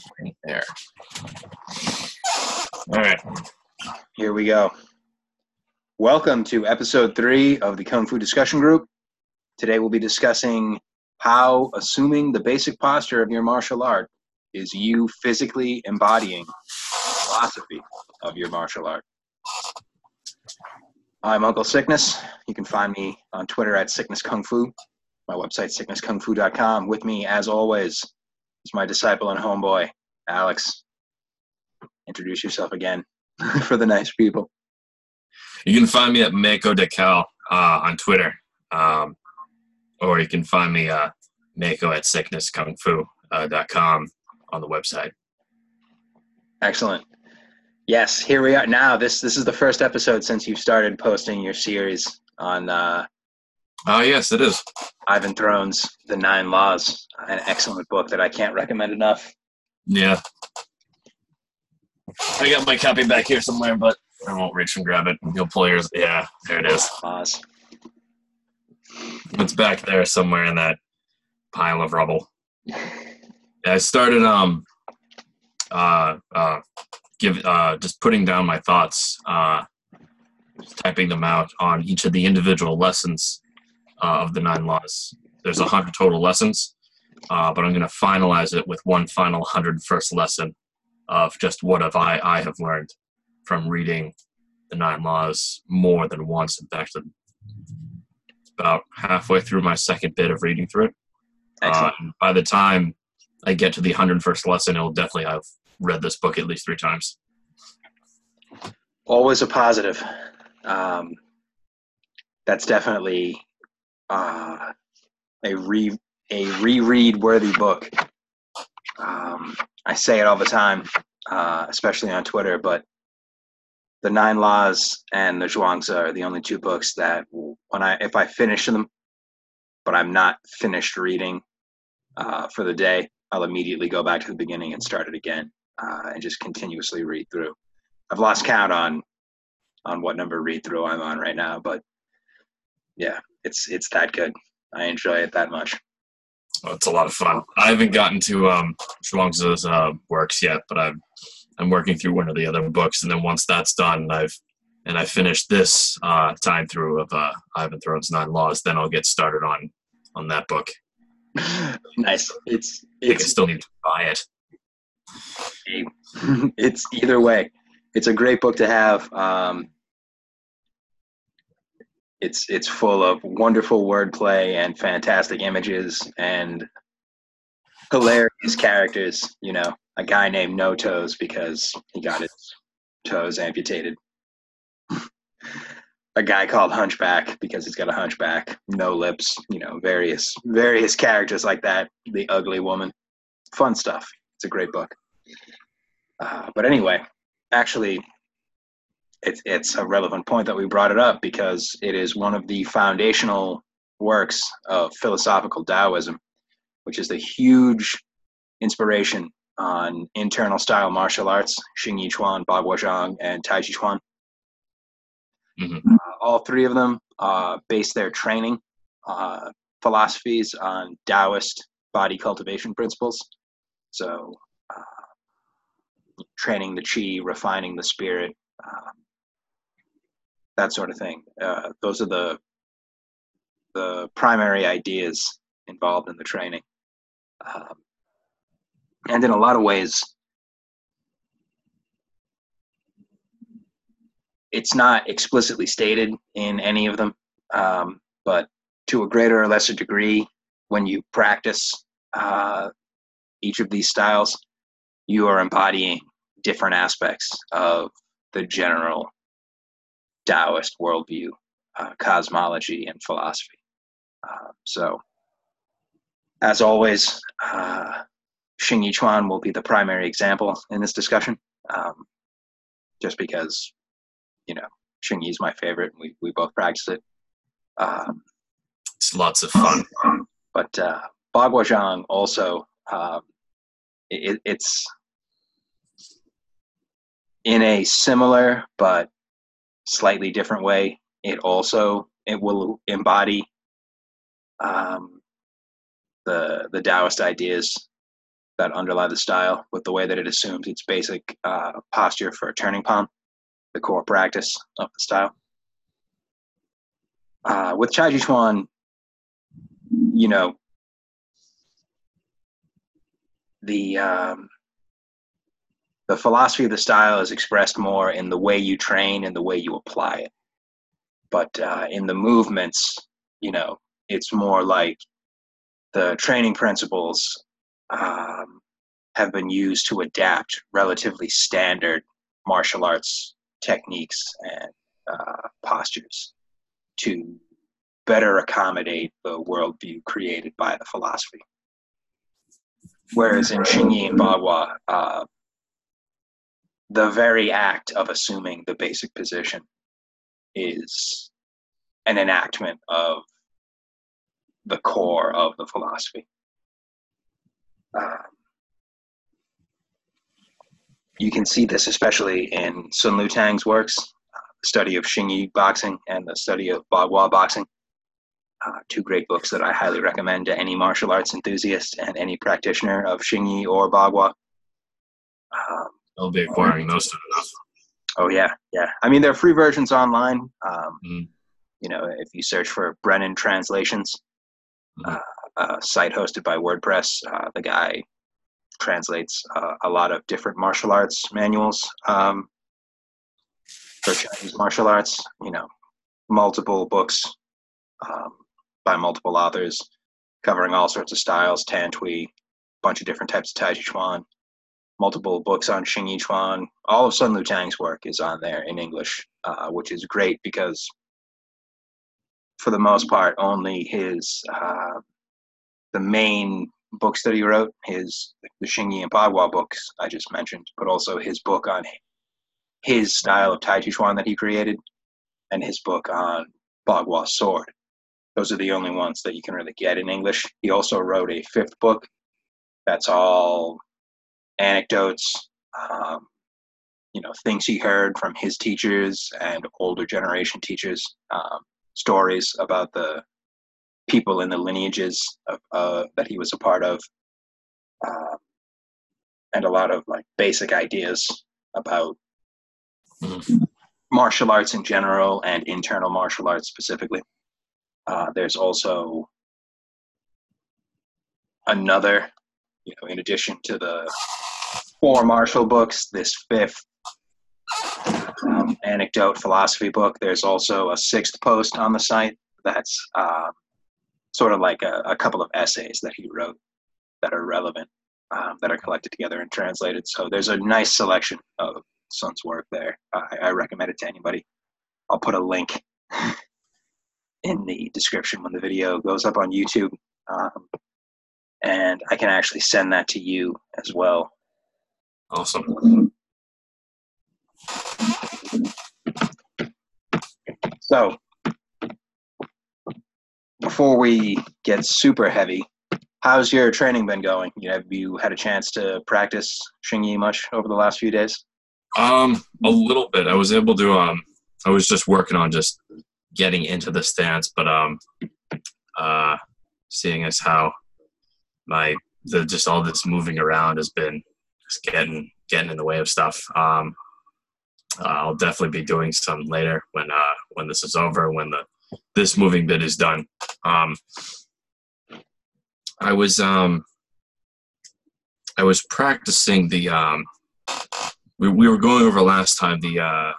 There. All right. Here we go. Welcome to episode 3 of the Kung Fu Discussion Group. Today we'll be discussing how assuming the basic posture of your martial art is you physically embodying the philosophy of your martial art. I'm Uncle Sickness. You can find me on Twitter at Sickness Kung Fu. My website, sicknesskungfu.com. With me, as always, is my disciple and homeboy, Alex. Introduce yourself again for the nice people. You can find me at Mako Decal on Twitter. Or you can find me Mako at sicknesskungfu.com on the website. Excellent. Yes, here we are. Now, this is the first episode since you've started posting your series on... Oh, yes, it is. Ivan Throne's The Nine Laws, an excellent book that I can't recommend enough. Yeah. I got my copy back here somewhere, but I won't reach and grab it. You'll pull yours. Yeah, there it is. Laws. It's back there somewhere in that pile of rubble. I started just putting down my thoughts, just typing them out on each of the individual lessons of the 9 laws. There's 100 total lessons, but I'm going to finalize it with one final 101st lesson of just what I have learned from reading the 9 laws more than once. In fact, it's about halfway through my second bit of reading through it. By the time I get to the 101st lesson, it'll definitely have read this book at least 3 times. Always a positive. That's definitely a reread worthy book. I say it all the time, especially on Twitter, but the 9 Laws and the Zhuangzi are the only 2 books that if I finish them, but I'm not finished reading for the day, I'll immediately go back to the beginning and start it again and just continuously read through. I've lost count on what number read through I'm on right now, but yeah, it's that good. I enjoy it that much. Oh, it's a lot of fun. I haven't gotten to Zhuangzi's works yet, but I'm working through one of the other books, and then once that's done, I finish this time through of Ivan Throne's 9 Laws, then I'll get started on that book. Nice. I think I still need to buy it. It's either way. It's a great book to have. It's full of wonderful wordplay and fantastic images and hilarious characters. You know, a guy named No Toes because he got his toes amputated. A guy called Hunchback because he's got a hunchback, no lips. You know, various characters like that. The ugly woman. Fun stuff. It's a great book. But anyway, actually, it's a relevant point that we brought it up because it is one of the foundational works of philosophical Taoism, which is the huge inspiration on internal style martial arts, Xing Yi Chuan, Bagua Zhang, and Tai Chi Chuan. Mm-hmm. All 3 of them base their training philosophies on Taoist body cultivation principles. So training the qi, refining the spirit, that sort of thing. Those are the primary ideas involved in the training. And in a lot of ways, it's not explicitly stated in any of them, but to a greater or lesser degree, when you practice each of these styles, you are embodying different aspects of the general Taoist worldview, cosmology, and philosophy. So, as always, Xing Yi Chuan will be the primary example in this discussion, just because, you know, Xing Yi is my favorite. We both practice it. It's lots of fun. But Bagua Zhang also, it's in a similar but slightly different way. It will embody the Taoist ideas that underlie the style with the way that it assumes its basic posture for a turning palm, the core practice of the style. With Chai Chi Chuan, you know, the philosophy of the style is expressed more in the way you train and the way you apply it. But in the movements, you know, it's more like the training principles have been used to adapt relatively standard martial arts techniques and postures to better accommodate the worldview created by the philosophy. Whereas in Xingyi and Bagua, the very act of assuming the basic position is an enactment of the core of the philosophy. You can see this especially in Sun Lutang's works, the study of Xingyi boxing and the study of Bagua boxing. Two great books that I highly recommend to any martial arts enthusiast and any practitioner of Xingyi or Bagua. I'll be acquiring those soon enough. Oh yeah. I mean, there are free versions online. You know, if you search for Brennan Translations, a site hosted by WordPress, the guy translates a lot of different martial arts manuals for Chinese martial arts. You know, multiple books by multiple authors covering all sorts of styles, Tan Tui, bunch of different types of Tai Chi Chuan, multiple books on Xingyi Chuan. All of Sun Lutang's work is on there in English, which is great because for the most part, only his the main books that he wrote, the Xingyi and Bagua books I just mentioned, but also his book on his style of Tai Chi Chuan that he created, and his book on Bagua sword. Those are the only ones that you can really get in English. He also wrote a fifth book that's all anecdotes, you know, things he heard from his teachers and older generation teachers, stories about the people in the lineages of, that he was a part of, and a lot of like basic ideas about martial arts in general and internal martial arts specifically. There's also another, you know, in addition to the 4 martial books, this 5th anecdote philosophy book, there's also a 6th post on the site that's sort of like a couple of essays that he wrote that are relevant, that are collected together and translated. So there's a nice selection of Sun's work there. I recommend it to anybody. I'll put a link in the description when the video goes up on YouTube. And I can actually send that to you as well. Awesome. So, before we get super heavy, how's your training been going? Have you had a chance to practice Xingyi much over the last few days? A little bit. I was able to, I was just working on just getting into the stance, but seeing as how just all this moving around has been just getting in the way of stuff. I'll definitely be doing some later when this is over, when this moving bit is done. I was practicing the we were going over last time the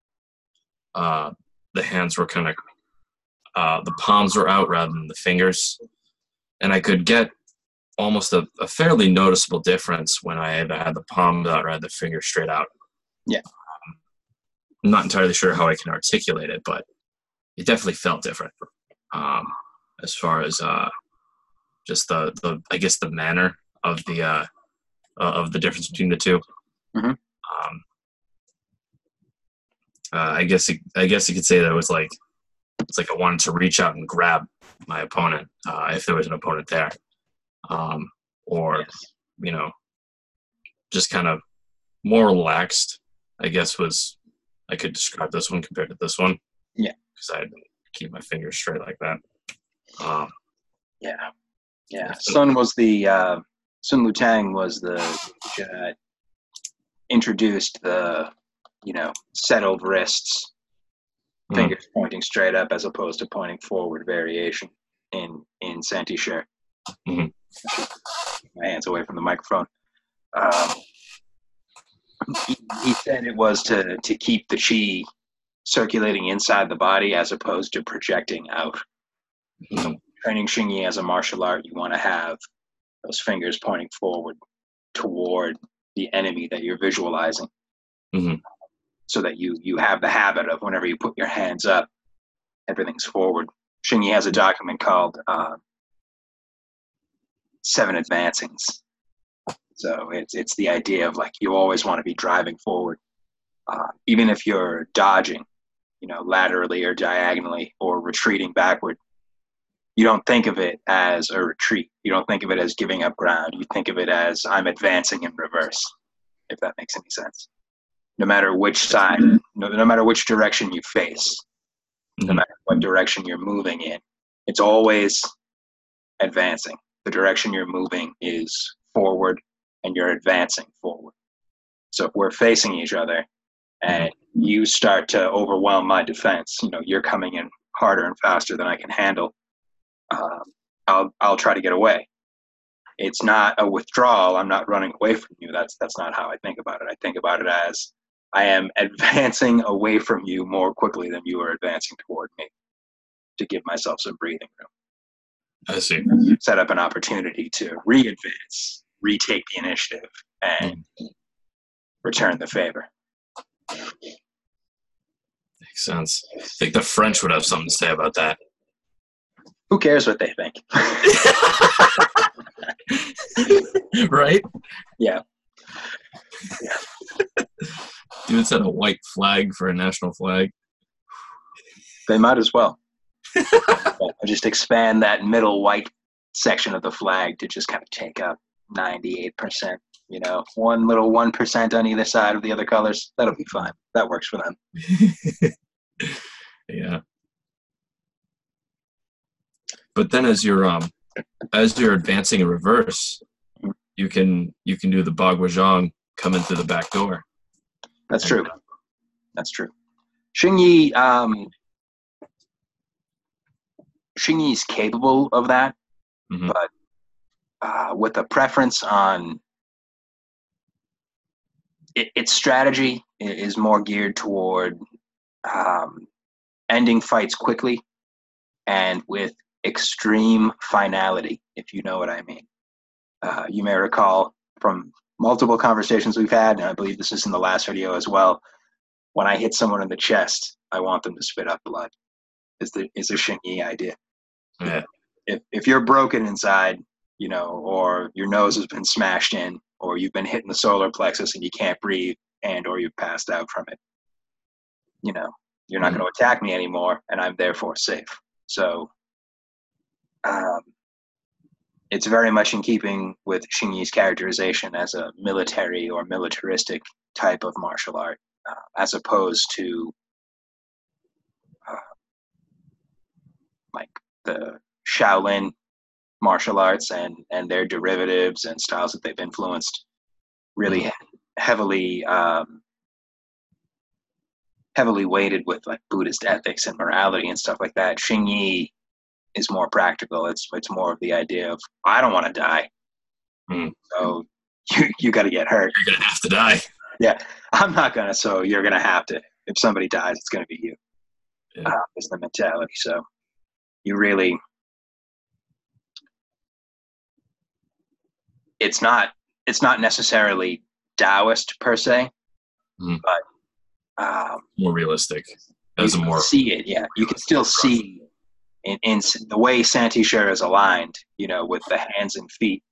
hands were kind of the palms were out rather than the fingers, and I could get almost a fairly noticeable difference when I either had the palms out or had the fingers straight out. Yeah. I'm not entirely sure how I can articulate it, but it definitely felt different. As far as just the I guess the manner of the difference between the two. Mm-hmm. I guess you could say that it's like I wanted to reach out and grab my opponent if there was an opponent there, or yes. You know, just kind of more relaxed. I guess I could describe this one compared to this one. Yeah, because I keep my fingers straight like that. Yeah. Sun was the Sun Lutang was the introduced the, settled wrists, fingers pointing straight up as opposed to pointing forward variation in Saint-Icher. Mhm. My hands away from the microphone. He said it was to keep the chi circulating inside the body as opposed to projecting out. So training Xingyi as a martial art, you want to have those fingers pointing forward toward the enemy that you're visualizing, so that you have the habit of whenever you put your hands up, everything's forward. Xingyi has a document called 7 Advancings. So it's the idea of like you always want to be driving forward, even if you're dodging, laterally or diagonally or retreating backward. You don't think of it as a retreat. You don't think of it as giving up ground. You think of it as I'm advancing in reverse, if that makes any sense. No matter which side, no matter which direction you face, no matter what direction you're moving in, it's always advancing. The direction you're moving is forward, and you're advancing forward. So if we're facing each other and you start to overwhelm my defense, you're coming in harder and faster than I can handle, I'll try to get away. It's not a withdrawal. I'm not running away from you. That's not how I think about it. I think about it as I am advancing away from you more quickly than you are advancing toward me, to give myself some breathing room. I see. Set up an opportunity to re-advance, retake the initiative, and return the favor. Makes sense. I think the French would have something to say about that. Who cares what they think? Right? Yeah. Dude said a white flag for a national flag. They might as well. I'll just expand that middle white section of the flag to just kind of take up 98%. One little 1% on either side of the other colors. That'll be fine. That works for them. Yeah. But then as you're advancing in reverse, you can do the Bagua coming through the back door. That's true. That's true. Xingyi Xingyi's capable of that, but with a preference on its strategy is more geared toward ending fights quickly and with extreme finality, if you know what I mean. You may recall from multiple conversations we've had, and I believe this is in the last video as well, when I hit someone in the chest, I want them to spit out blood. Is a Xingyi idea. Yeah. If you're broken inside, or your nose has been smashed in, or you've been hit in the solar plexus and you can't breathe, and or you've passed out from it, you're not going to attack me anymore, and I'm therefore safe. So it's very much in keeping with Xingyi's characterization as a military or militaristic type of martial art, as opposed to like the Shaolin martial arts and their derivatives and styles that they've influenced, really heavily weighted with like Buddhist ethics and morality and stuff like that. Xingyi is more practical. It's more of the idea of I don't want to die, so you got to get hurt. You're gonna have to die. Yeah, I'm not gonna. So you're gonna have to. If somebody dies, it's gonna be you. Yeah. Is the mentality. So you really, it's not necessarily Taoist per se, but more realistic. You can see it. Yeah, you can still see in the way Saint-Icher is aligned, with the hands and feet,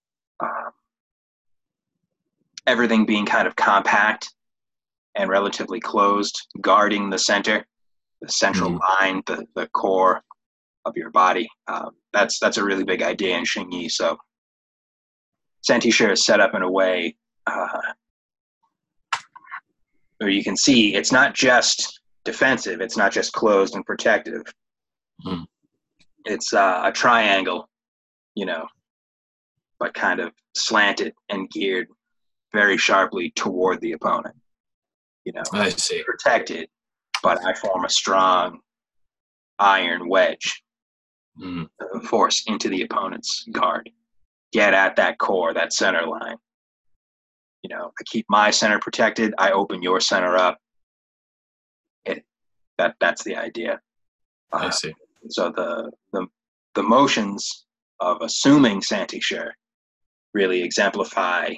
everything being kind of compact and relatively closed, guarding the center, the central line, the core of your body. That's a really big idea in Xingyi. So Saint-Icher is set up in a way where you can see it's not just defensive, it's not just closed and protective. It's a triangle, but kind of slanted and geared very sharply toward the opponent. You know, I see. protected, but I form a strong iron wedge force into the opponent's guard. Get at that core, that center line. You know, I keep my center protected. I open your center up. That's the idea. I see. So the motions of assuming Santixure really exemplify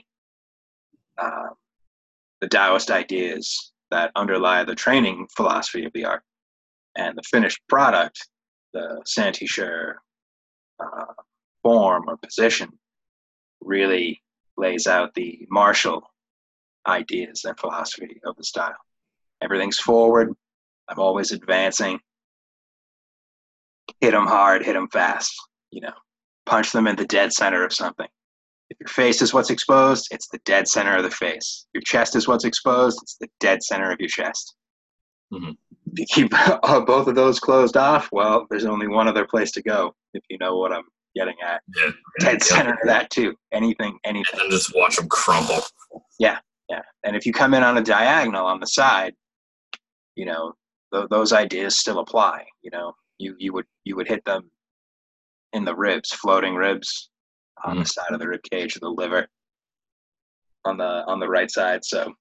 the Taoist ideas that underlie the training philosophy of the art. And the finished product, the Santixure form or position, really lays out the martial ideas and philosophy of the style. Everything's forward. I'm always advancing. Hit them hard, hit them fast. You know, punch them in the dead center of something. If your face is what's exposed, it's the dead center of the face. Your chest is what's exposed, it's the dead center of your chest. Mm-hmm. If you keep both of those closed off, well, there's only one other place to go, if you know what I'm getting at. Yeah. Dead center of that too. Anything. And then just watch them crumble. Yeah. And if you come in on a diagonal on the side, you know, those ideas still apply. You know, you would hit them in the ribs, floating ribs on the side of the rib cage or the liver on the right side. So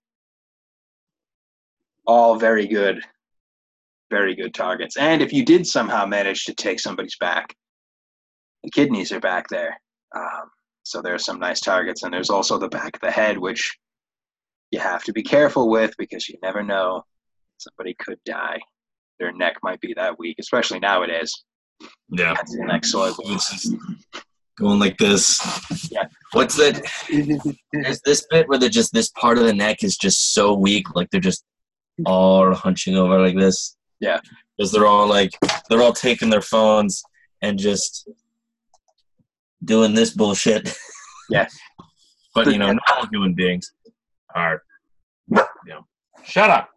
all very good targets. And if you did somehow manage to take somebody's back, the kidneys are back there. So there's some nice targets. And there's also the back of the head, which you have to be careful with because you never know. Somebody could die. Their neck might be that weak, especially nowadays. Yeah. The neck soil. Going like this. Yeah. What's that? There's this bit where this part of the neck is just so weak, like they're just all hunching over like this. Yeah. Because they're all taking their phones and just doing this bullshit. Yeah. But you know, not all human beings are. You know, shut up.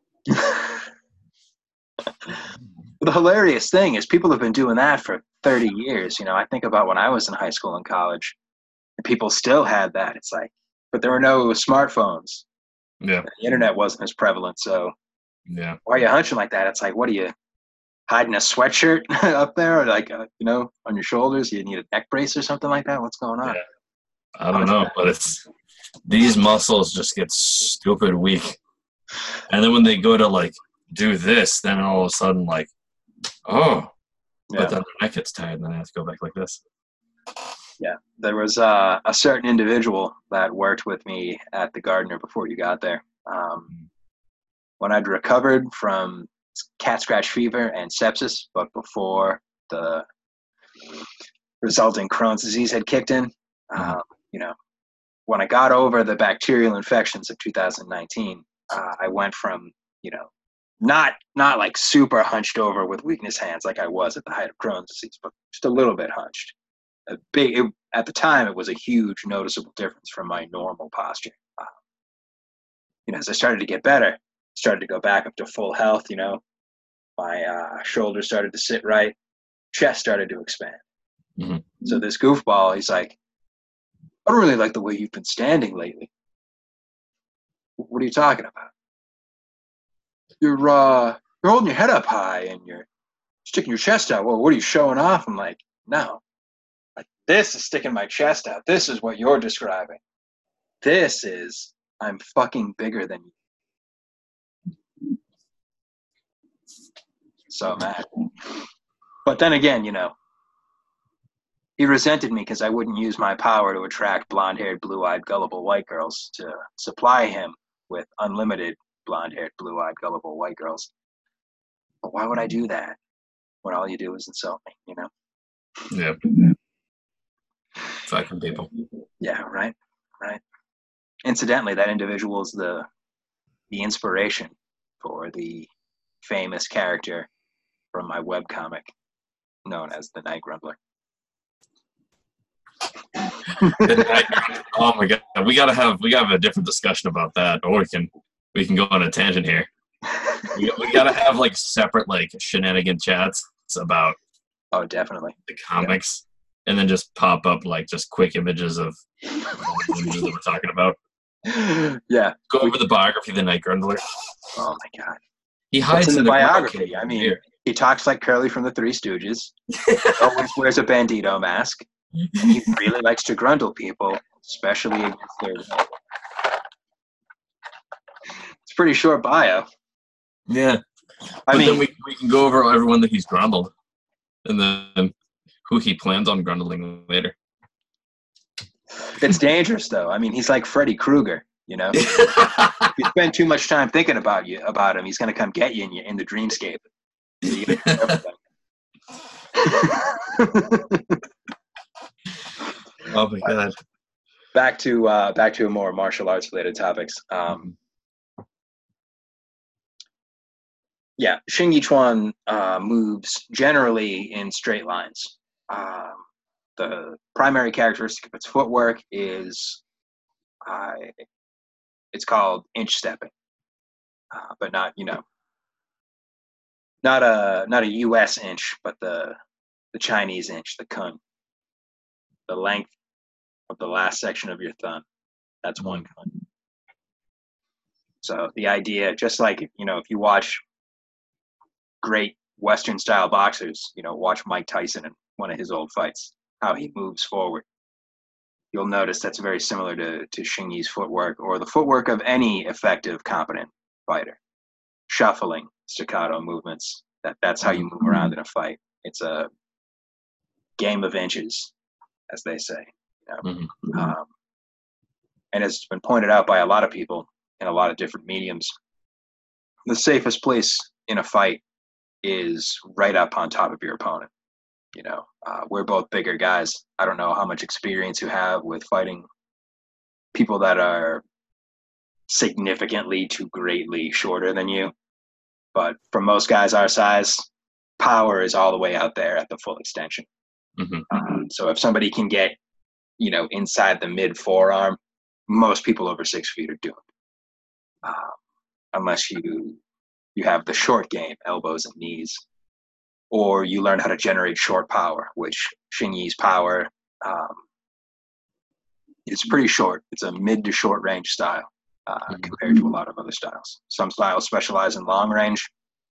The hilarious thing is people have been doing that for 30 years. You know, I think about when I was in high school and college, and people still had that. It's like, but there were no smartphones. Yeah. The internet wasn't as prevalent. So yeah. Why are you hunching like that? It's like, what are you hiding a sweatshirt up there or like, you know, on your shoulders? You need a neck brace or something like that? What's going on? Yeah. I don't know, but these muscles just get stupid weak. And then when they go to like do this, then all of a sudden like, oh, but then the neck gets tired and then I have to go back like this. Yeah. There was a certain individual that worked with me at the Gardner before you got there. When I'd recovered from cat scratch fever and sepsis, but before the resulting Crohn's disease had kicked in, you know, when I got over the bacterial infections of 2019, I went from, you know, not like super hunched over with weakness hands like I was at the height of Crohn's disease, but just a little bit hunched. At the time, it was a huge noticeable difference from my normal posture. You know, as I started to get better, started to go back up to full health, you know, my shoulders started to sit right, chest started to expand. Mm-hmm. So this goofball, he's like, I don't really like the way you've been standing lately. What are you talking about? You're holding your head up high and you're sticking your chest out. Well, what are you showing off? I'm like, no. Like, this is sticking my chest out. This is what you're describing. This is, I'm fucking bigger than you. So mad. But then again, you know, he resented me because I wouldn't use my power to attract blonde-haired, blue-eyed, gullible white girls to supply him with unlimited blonde-haired, blue-eyed, gullible white girls. But why would I do that when all you do is insult me, you know? Yeah. Fucking people. Yeah, right. Incidentally, that individual is the inspiration for the famous character from my webcomic known as the Night Grumbler. Oh my god, we gotta have a different discussion about that, or we can go on a tangent here. We gotta have like separate like shenanigan chats about. Oh, definitely. The comics. and then just pop up like just quick images of all the images that we're talking about. Yeah. Go over the biography of the Night Grundler. Oh my God. He What's hides in the Grundle biography? Cave I every mean, year. he talks like Curly from the Three Stooges. Always wears a Bandito mask. And he really likes to grundle people, especially against their will. It's a pretty short bio. Yeah. I But mean, then we can go over everyone that he's grundled, and then who he plans on grundling later. it's dangerous, though. I mean, he's like Freddy Krueger, you know? If you spend too much time thinking about him, he's going to come get you in the dreamscape. So you gotta be careful. Oh my God. Back to a more martial arts related topics. Yeah, Xing Yichuan moves generally in straight lines. The primary characteristic of its footwork is it's called inch stepping, but not not a U.S. inch, but the Chinese inch, the kun, the length of the last section of your thumb. That's one kun. So the idea, just like if you watch great Western style boxers, watch Mike Tyson in one of his old fights, how he moves forward. You'll notice that's very similar to Xing Yi's footwork, or the footwork of any effective, competent fighter. Shuffling, staccato movements. That's how you move around in a fight. It's a game of inches, as they say. And as it's been pointed out by a lot of people in a lot of different mediums, the safest place in a fight is right up on top of your opponent. We're both bigger guys. I don't know how much experience you have with fighting people that are significantly to greatly shorter than you. But for most guys our size, power is all the way out there at the full extension. So if somebody can get, inside the mid forearm, most people over 6 feet are doomed. Unless you have the short game, elbows and knees, or you learn how to generate short power, which Xing Yi's power is pretty short. It's a mid to short range style compared to a lot of other styles. Some styles specialize in long range.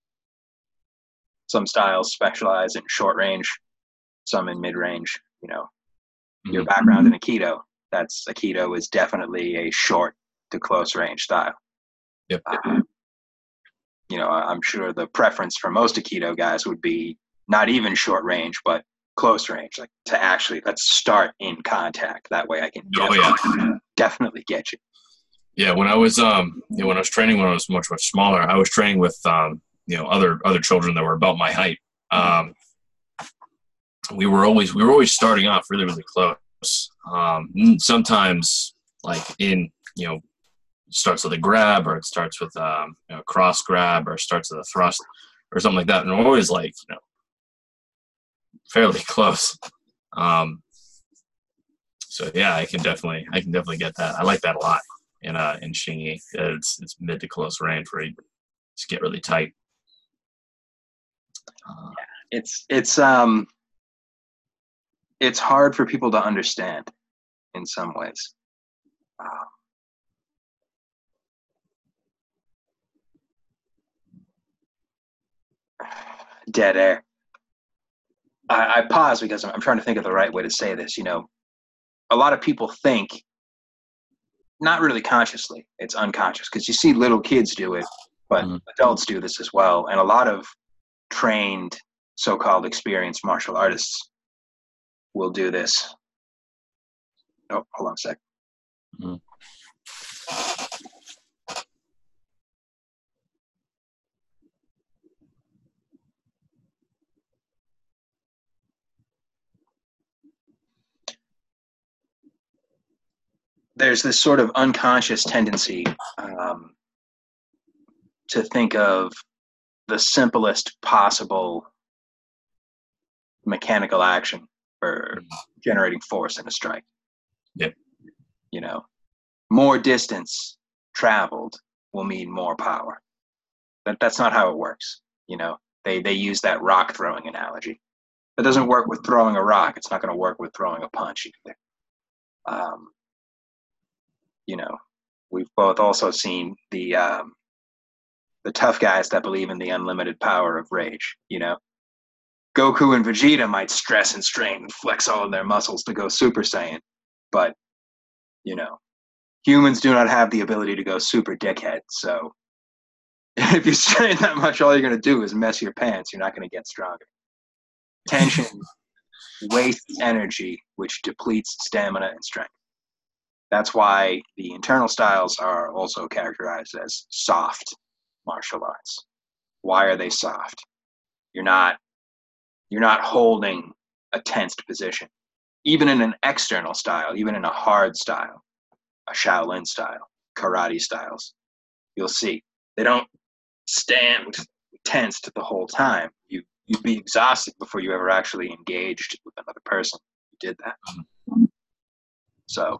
Some styles specialize in short range. Some in mid range. Your background in Aikido is definitely a short to close range style. Yep. I'm sure the preference for most Aikido guys would be not even short range, but close range, like to actually let's start in contact. That way I can definitely get you. Yeah, when I was when I was training when I was much smaller, I was training with other children that were about my height. We were always starting off really, really close. Sometimes like starts with a grab, or it starts with a cross grab, or starts with a thrust or something like that, and we're always like fairly close. So yeah, I can definitely get that. I like that a lot in Xing Yi. It's mid to close range where you just get really tight. It's hard for people to understand in some ways. Dead air. I pause because I'm trying to think of the right way to say this. A lot of people think, not really consciously, it's unconscious, because you see little kids do it, but adults do this as well. And a lot of trained, so-called experienced martial artists will do this. Oh, hold on a sec. There's this sort of unconscious tendency to think of the simplest possible mechanical action for generating force in a strike. Yep. More distance traveled will mean more power. That's not how it works. They use that rock throwing analogy. That doesn't work with throwing a rock. It's not going to work with throwing a punch either. You know, we've both also seen the tough guys that believe in the unlimited power of rage. You know, Goku and Vegeta might stress and strain and flex all of their muscles to go Super Saiyan, but you know, humans do not have the ability to go super dickhead. So if you strain that much, all you're going to do is mess your pants. You're not going to get stronger. Tension wastes energy, which depletes stamina and strength. That's why the internal styles are also characterized as soft martial arts. Why are they soft? You're not holding a tensed position. Even in an external style, even in a hard style, a Shaolin style, karate styles, you'll see they don't stand tensed the whole time. You'd be exhausted before you ever actually engaged with another person who did that. So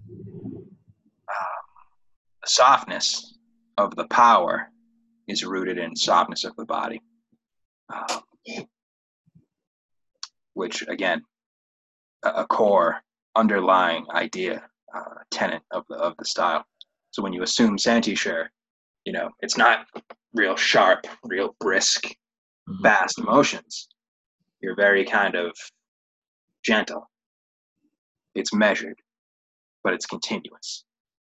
the softness of the power is rooted in softness of the body, which again, a core underlying idea, tenet of the style. So when you assume Santi-share, you know, it's not real sharp, real brisk, fast motions. You're very kind of gentle. It's measured, but it's continuous.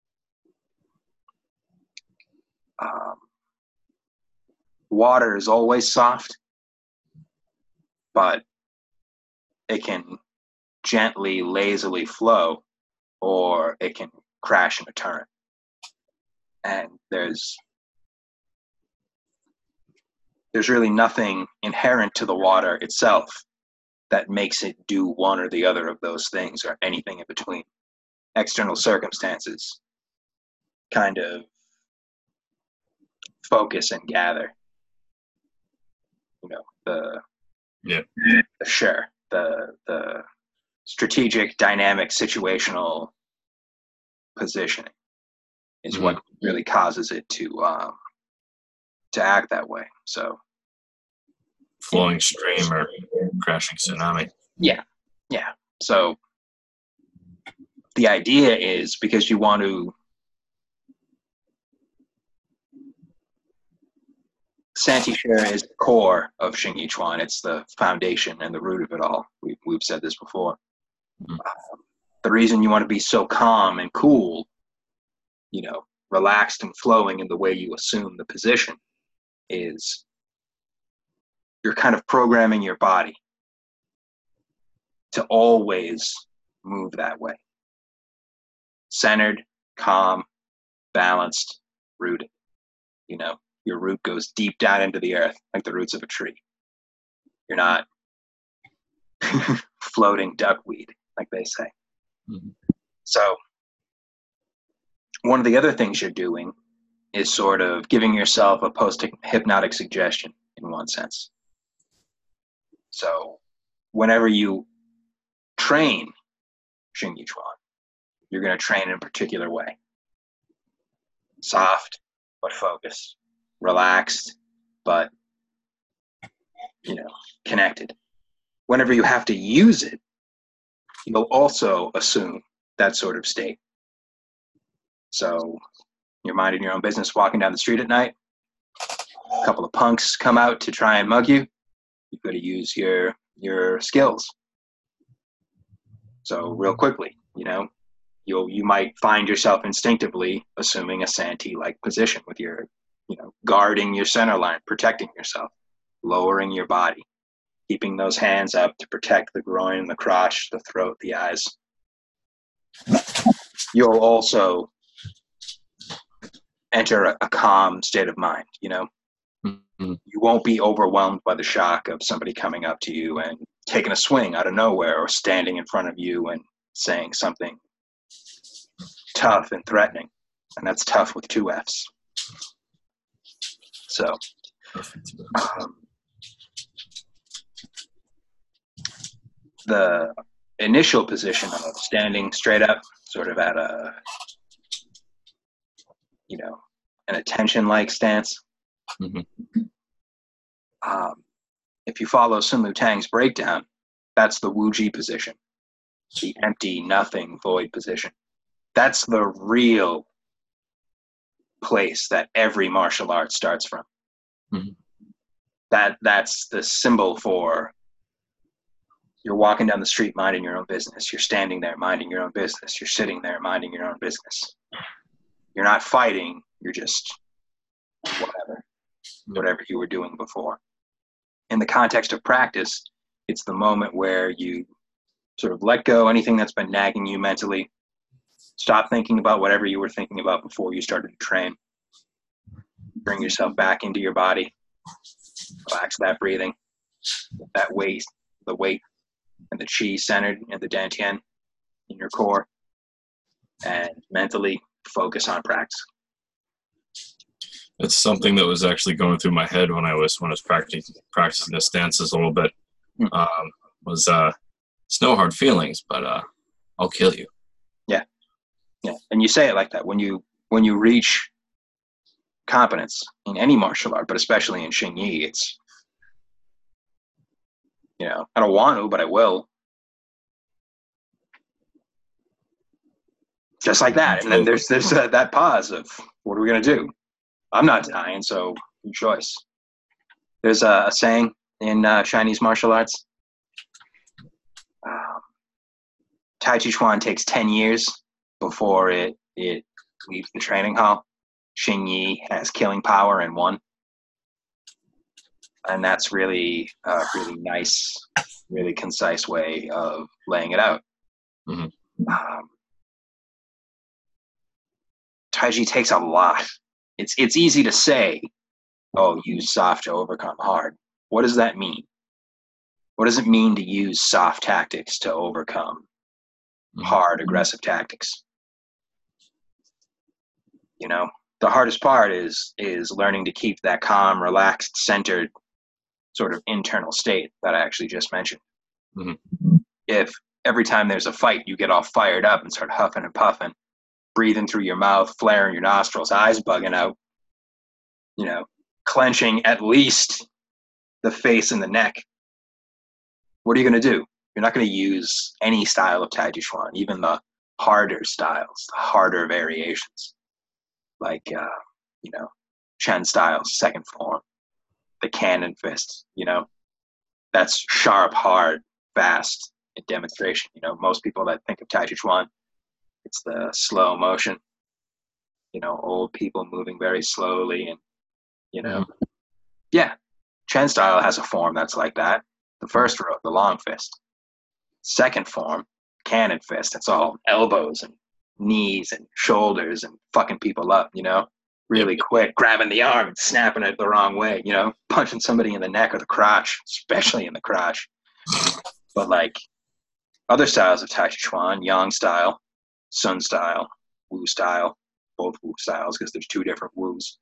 Water is always soft, but it can gently, lazily flow, or it can crash in a turn. And there's really nothing inherent to the water itself that makes it do one or the other of those things or anything in between. External circumstances kind of focus and gather. You know, the strategic, dynamic, situational positioning is what really causes it to act that way. So, flowing stream or crashing tsunami. Yeah. So the idea is because you want to Santi-share is the core of Xing Yi Chuan. It's the foundation and the root of it all. We've said this before. The reason you want to be so calm and cool, you know, relaxed and flowing in the way you assume the position is you're kind of programming your body to always move that way. Centered, calm, balanced, rooted. You know, your root goes deep down into the earth like the roots of a tree. You're not floating duckweed, like they say. So one of the other things you're doing is sort of giving yourself a post-hypnotic suggestion in one sense. So whenever you train Xing Yi Chuan, you're going to train in a particular way. Soft, but focused. Relaxed, but, you know, connected. Whenever you have to use it, you'll also assume that sort of state. So you're minding your own business, walking down the street at night, a couple of punks come out to try and mug you. You've got to use your skills. So real quickly, you know, you might find yourself instinctively assuming a Santi-like position with your, you know, guarding your center line, protecting yourself, lowering your body, keeping those hands up to protect the groin, the crotch, the throat, the eyes. You'll also enter a calm state of mind, you know. You won't be overwhelmed by the shock of somebody coming up to you and taking a swing out of nowhere or standing in front of you and saying something tough and threatening. And that's tough with 2 Fs. So, the initial position of standing straight up, sort of at a, you know, an attention-like stance. If you follow Sun Lutang's breakdown, That's the Wuji position, the empty, nothing, void position. That's the real place that every martial art starts from. Mm-hmm. That's the symbol for you're walking down the street minding your own business. You're standing there minding your own business. You're sitting there minding your own business. You're not fighting. You're just whatever you were doing before. In the context of practice, it's the moment where you sort of let go anything that's been nagging you mentally. Stop thinking about whatever you were thinking about before you started to train. Bring yourself back into your body. Relax that breathing, that weight, the weight and the chi centered in the dantian in your core, and mentally focus on practice. It's something that was actually going through my head when I was practicing the stances a little bit. It's no hard feelings, but I'll kill you. Yeah, and you say it like that when you reach competence in any martial art, but especially in Xingyi. It's, I don't want to, but I will. Just like that, and then there's that pause of what are we gonna do? I'm not dying, so your choice. There's a saying in Chinese martial arts. Tai Chi Chuan takes 10 years before it leaves the training hall. Xingyi has killing power in 1. And that's really a really nice, really concise way of laying it out. Mm-hmm. Tai Chi takes a lot. It's easy to say, oh, use soft to overcome hard. What does that mean? What does it mean to use soft tactics to overcome hard, aggressive tactics? The hardest part is learning to keep that calm, relaxed, centered sort of internal state that I actually just mentioned. Mm-hmm. If every time there's a fight, you get all fired up and start huffing and puffing, breathing through your mouth, flaring your nostrils, eyes bugging out, clenching at least the face and the neck, what are you going to do? You're not going to use any style of Tai Chi Chuan, even the harder styles, the harder variations, like, Chen style, second form, the cannon fist, that's sharp, hard, fast in demonstration. Most people that think of Tai Chi Chuan, it's the slow motion, old people moving very slowly and, yeah, Chen style has a form that's like that. The first row, the long fist. Second form, cannon fist. It's all elbows and knees and shoulders and fucking people up, really quick, grabbing the arm and snapping it the wrong way, punching somebody in the neck or the crotch, especially in the crotch. But like other styles of Tai Chi Chuan, Yang style, Sun style, Wu style, both Wu styles because there's 2 different Wus.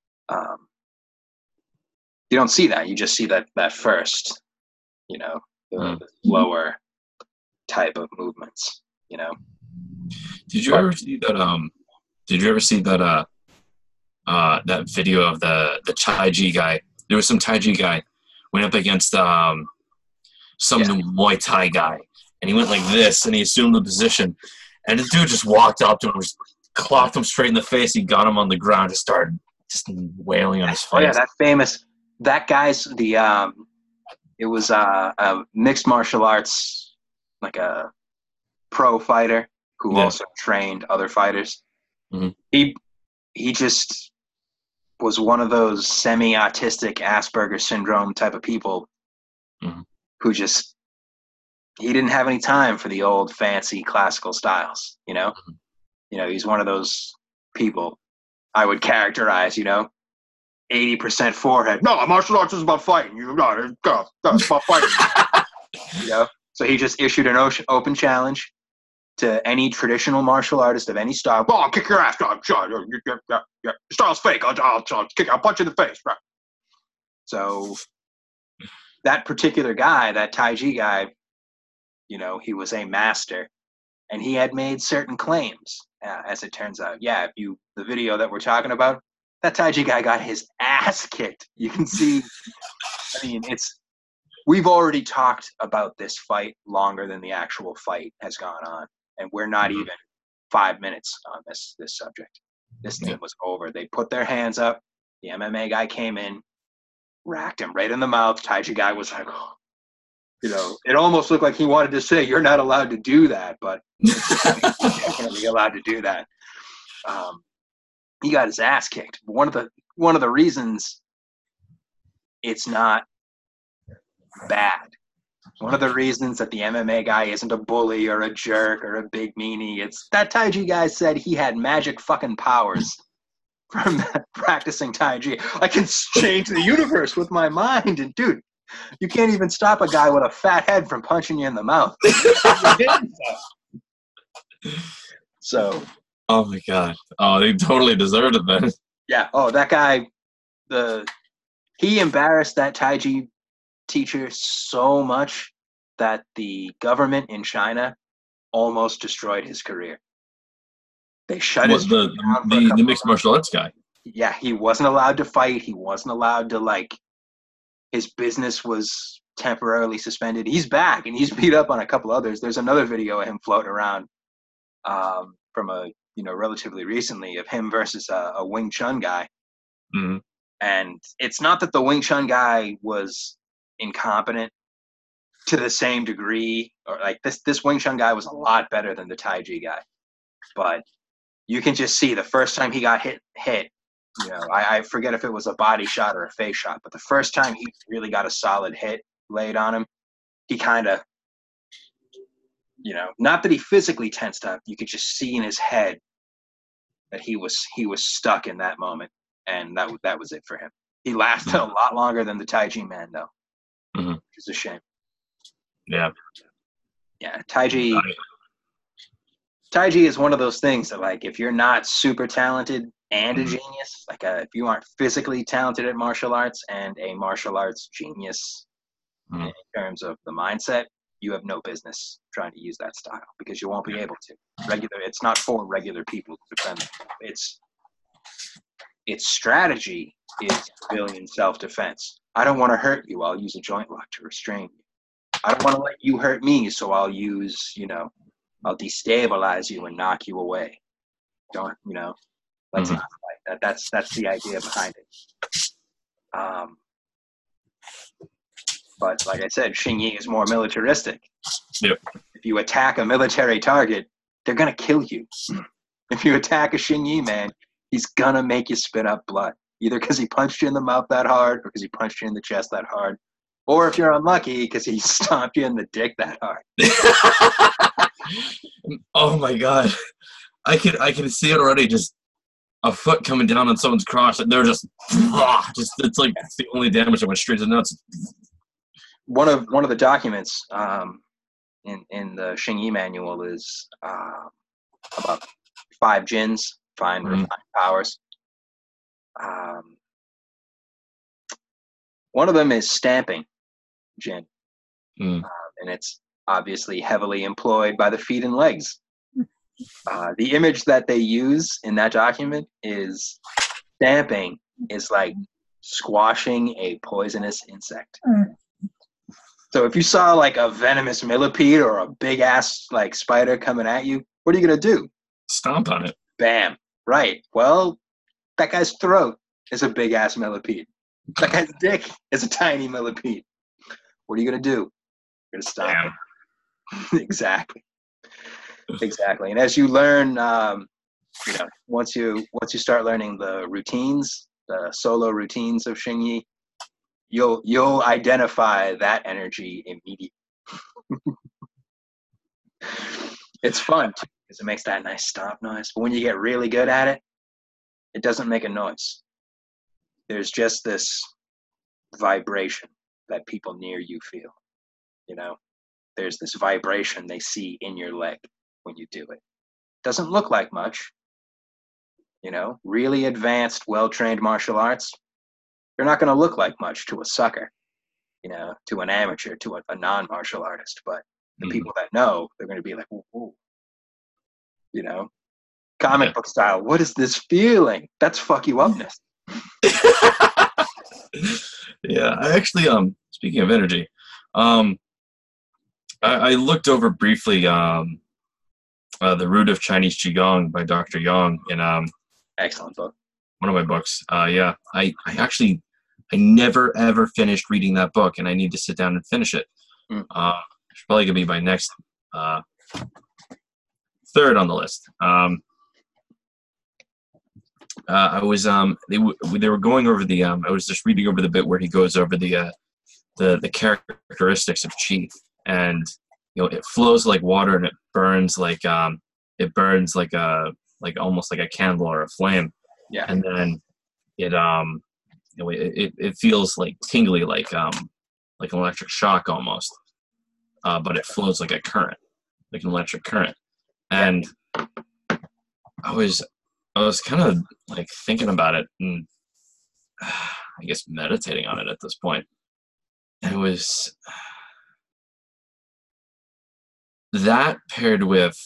You don't see that. You just see that first, the lower type of movements, Did you ever see that? Did you ever see that? That video of the Tai Chi guy. There was some Tai Chi guy went up against some new Muay Thai guy, and he went like this, and he assumed the position, and the dude just walked up to him, just clocked him straight in the face. He got him on the ground, just started wailing on his face. Oh yeah, that guy's it was a mixed martial arts, like a pro fighter who also trained other fighters. Mm-hmm. He just was one of those semi-autistic Asperger syndrome type of people who just, he didn't have any time for the old fancy classical styles, he's one of those people I would characterize, 80% forehead. No, martial arts is about fighting. It's about fighting. So he just issued an open challenge to any traditional martial artist of any style. I'll kick your ass. Your style's fake. I'll punch you in the face. Right. So that particular guy, that Tai Chi guy, he was a master, and he had made certain claims. As it turns out, the video that we're talking about, that Tai Chi guy got his ass kicked. You can see. I mean, we've already talked about this fight longer than the actual fight has gone on, and we're not even 5 minutes on this subject. This thing was over. They put their hands up. The MMA guy came in, racked him right in the mouth. Taiji guy was like, oh. It almost looked like he wanted to say, "You're not allowed to do that," but definitely allowed to do that. He got his ass kicked. One of the reasons it's not bad. One of the reasons that the MMA guy isn't a bully or a jerk or a big meanie, it's that Taiji guy said he had magic fucking powers from practicing Taiji. I can change the universe with my mind, and dude, you can't even stop a guy with a fat head from punching you in the mouth. So. Oh my god! Oh, they totally deserved it then. Yeah. Oh, that guy. He embarrassed that Taiji teacher so much that the government in China almost destroyed his career. They shut his the mixed martial arts guy. Yeah, he wasn't allowed to fight. He wasn't allowed to his business was temporarily suspended. He's back and he's beat up on a couple others. There's another video of him floating around from a relatively recently of him versus a Wing Chun guy. Mm-hmm. And it's not that the Wing Chun guy was incompetent to the same degree, or this Wing Chun guy was a lot better than the Taiji guy. But you can just see the first time he got hit, I forget if it was a body shot or a face shot, but the first time he really got a solid hit laid on him, he kind of, not that he physically tensed up, you could just see in his head that he was stuck in that moment, and that was it for him. He lasted a lot longer than the Taiji man, though, which is a shame. Yeah. Yeah, Taiji is one of those things that, if you're not super talented and a genius, if you aren't physically talented at martial arts and a martial arts genius in terms of the mindset, you have no business trying to use that style because you won't be able to. It's not for regular people to defend. Its strategy is civilian self-defense. I don't want to hurt you. I'll use a joint lock to restrain you. I don't want to let you hurt me, so I'll use, I'll destabilize you and knock you away. Don't, let's not fight. That's the idea behind it. But like I said, Xing Yi is more militaristic. Yep. If you attack a military target, they're going to kill you. If you attack a Xing Yi man, he's going to make you spit up blood. Either because he punched you in the mouth that hard or because he punched you in the chest that hard. Or if you're unlucky, because he stomped you in the dick that hard. Oh my god. I can see it already, just a foot coming down on someone's crotch, and they're just it's like the only damage that went straight to the nuts. One of the documents in the Xing Yi manual is about 5 jins, refined powers. One of them is stamping jin, and it's obviously heavily employed by the feet and legs. The image that they use in that document is stamping is like squashing a poisonous insect. So if you saw a venomous millipede or a big ass spider coming at you, what are you gonna do? Stomp on it. Bam. Right. Well, that guy's throat is a big ass millipede. That guy's dick is a tiny millipede. What are you gonna do? You're gonna stomp it. Exactly. And as you learn, once you start learning the routines, the solo routines of Xing Yi, you'll identify that energy immediately. It's fun too, because it makes that nice stomp noise. But when you get really good at it, it doesn't make a noise. There's just this vibration that people near you feel. There's this vibration they see in your leg when you do it. Doesn't look like much. Really advanced, well-trained martial arts, they're not going to look like much to a sucker, to an amateur, to a non-martial artist. But the people that know, they're going to be like, ooh. Comic book style. What is this feeling? That's fuck you upness. Yeah, I actually, speaking of energy, Um, I looked over briefly The Root of Chinese Qigong by Dr. Yang in Excellent book. one of my books. Yeah, I never ever finished reading that book, and I need to sit down and finish it. It's probably gonna be my next third on the list. I was they were going over the I was just reading over the bit where he goes over the characteristics of qi, and it flows like water and it burns like almost like a candle or a flame. Yeah. And then it feels like tingly like an electric shock almost, but it flows like a current, like an electric current. And I was kind of like thinking about it and I guess meditating on it at this point. It was that paired with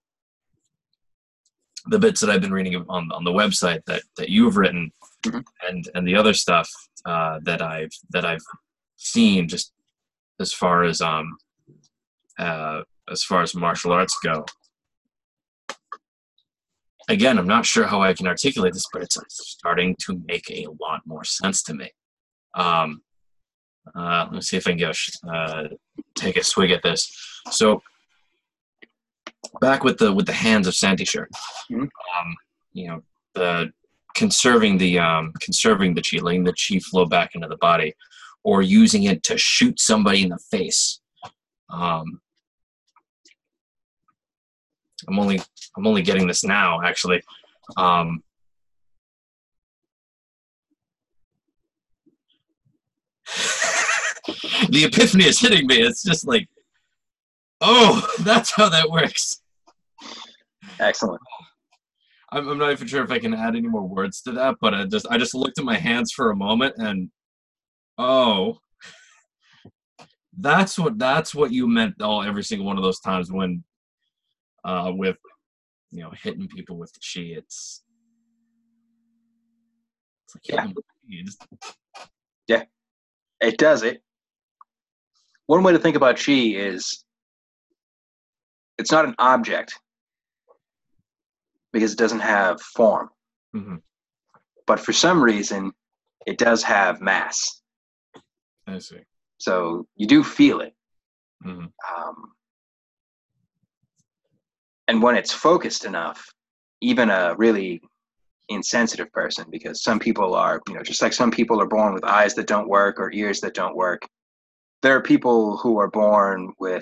the bits that I've been reading on the website that you've written, and the other stuff that I've seen, just as far as martial arts go. Again, I'm not sure how I can articulate this, but it's starting to make a lot more sense to me. Let me see if I can take a swig at this. So, back with the hands of Santishar, the conserving the chi, letting the chi flow back into the body, or using it to shoot somebody in the face. I'm only getting this now, actually. The epiphany is hitting me. It's just like, oh, that's how that works. Excellent. I'm not even sure if I can add any more words to that, but I just looked at my hands for a moment and, oh, that's what you meant every single one of those times when with hitting people with the chi. It's like hitting yeah, it does it. One way to think about chi is it's not an object because it doesn't have form. But for some reason, it does have mass. I see. So you do feel it. And when it's focused enough, even a really insensitive person, because some people are, just like some people are born with eyes that don't work or ears that don't work, there are people who are born with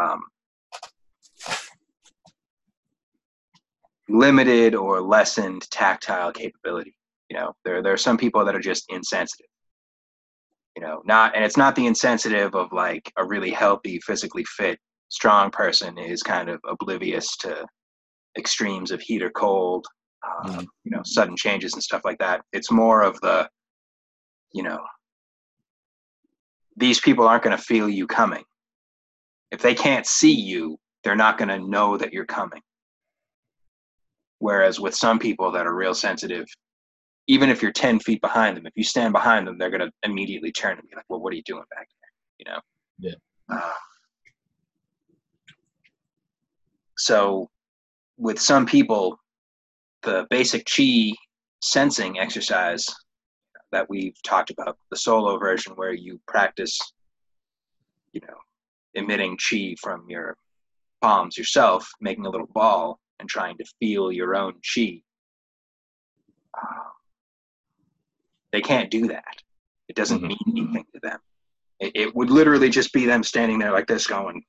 limited or lessened tactile capability. There are some people that are just insensitive. And it's not the insensitive of like a really healthy, physically fit, strong person is kind of oblivious to extremes of heat or cold, sudden changes and stuff like that. It's more of the, these people aren't going to feel you coming. If they can't see you, they're not going to know that you're coming. Whereas with some people that are real sensitive, even if you're 10 feet behind them, if you stand behind them, they're going to immediately turn and be like, well, what are you doing back there? Yeah. So with some people, the basic chi sensing exercise that we've talked about, the solo version where you practice, emitting chi from your palms yourself, making a little ball and trying to feel your own chi. They can't do that. It doesn't mean anything to them. It would literally just be them standing there like this going.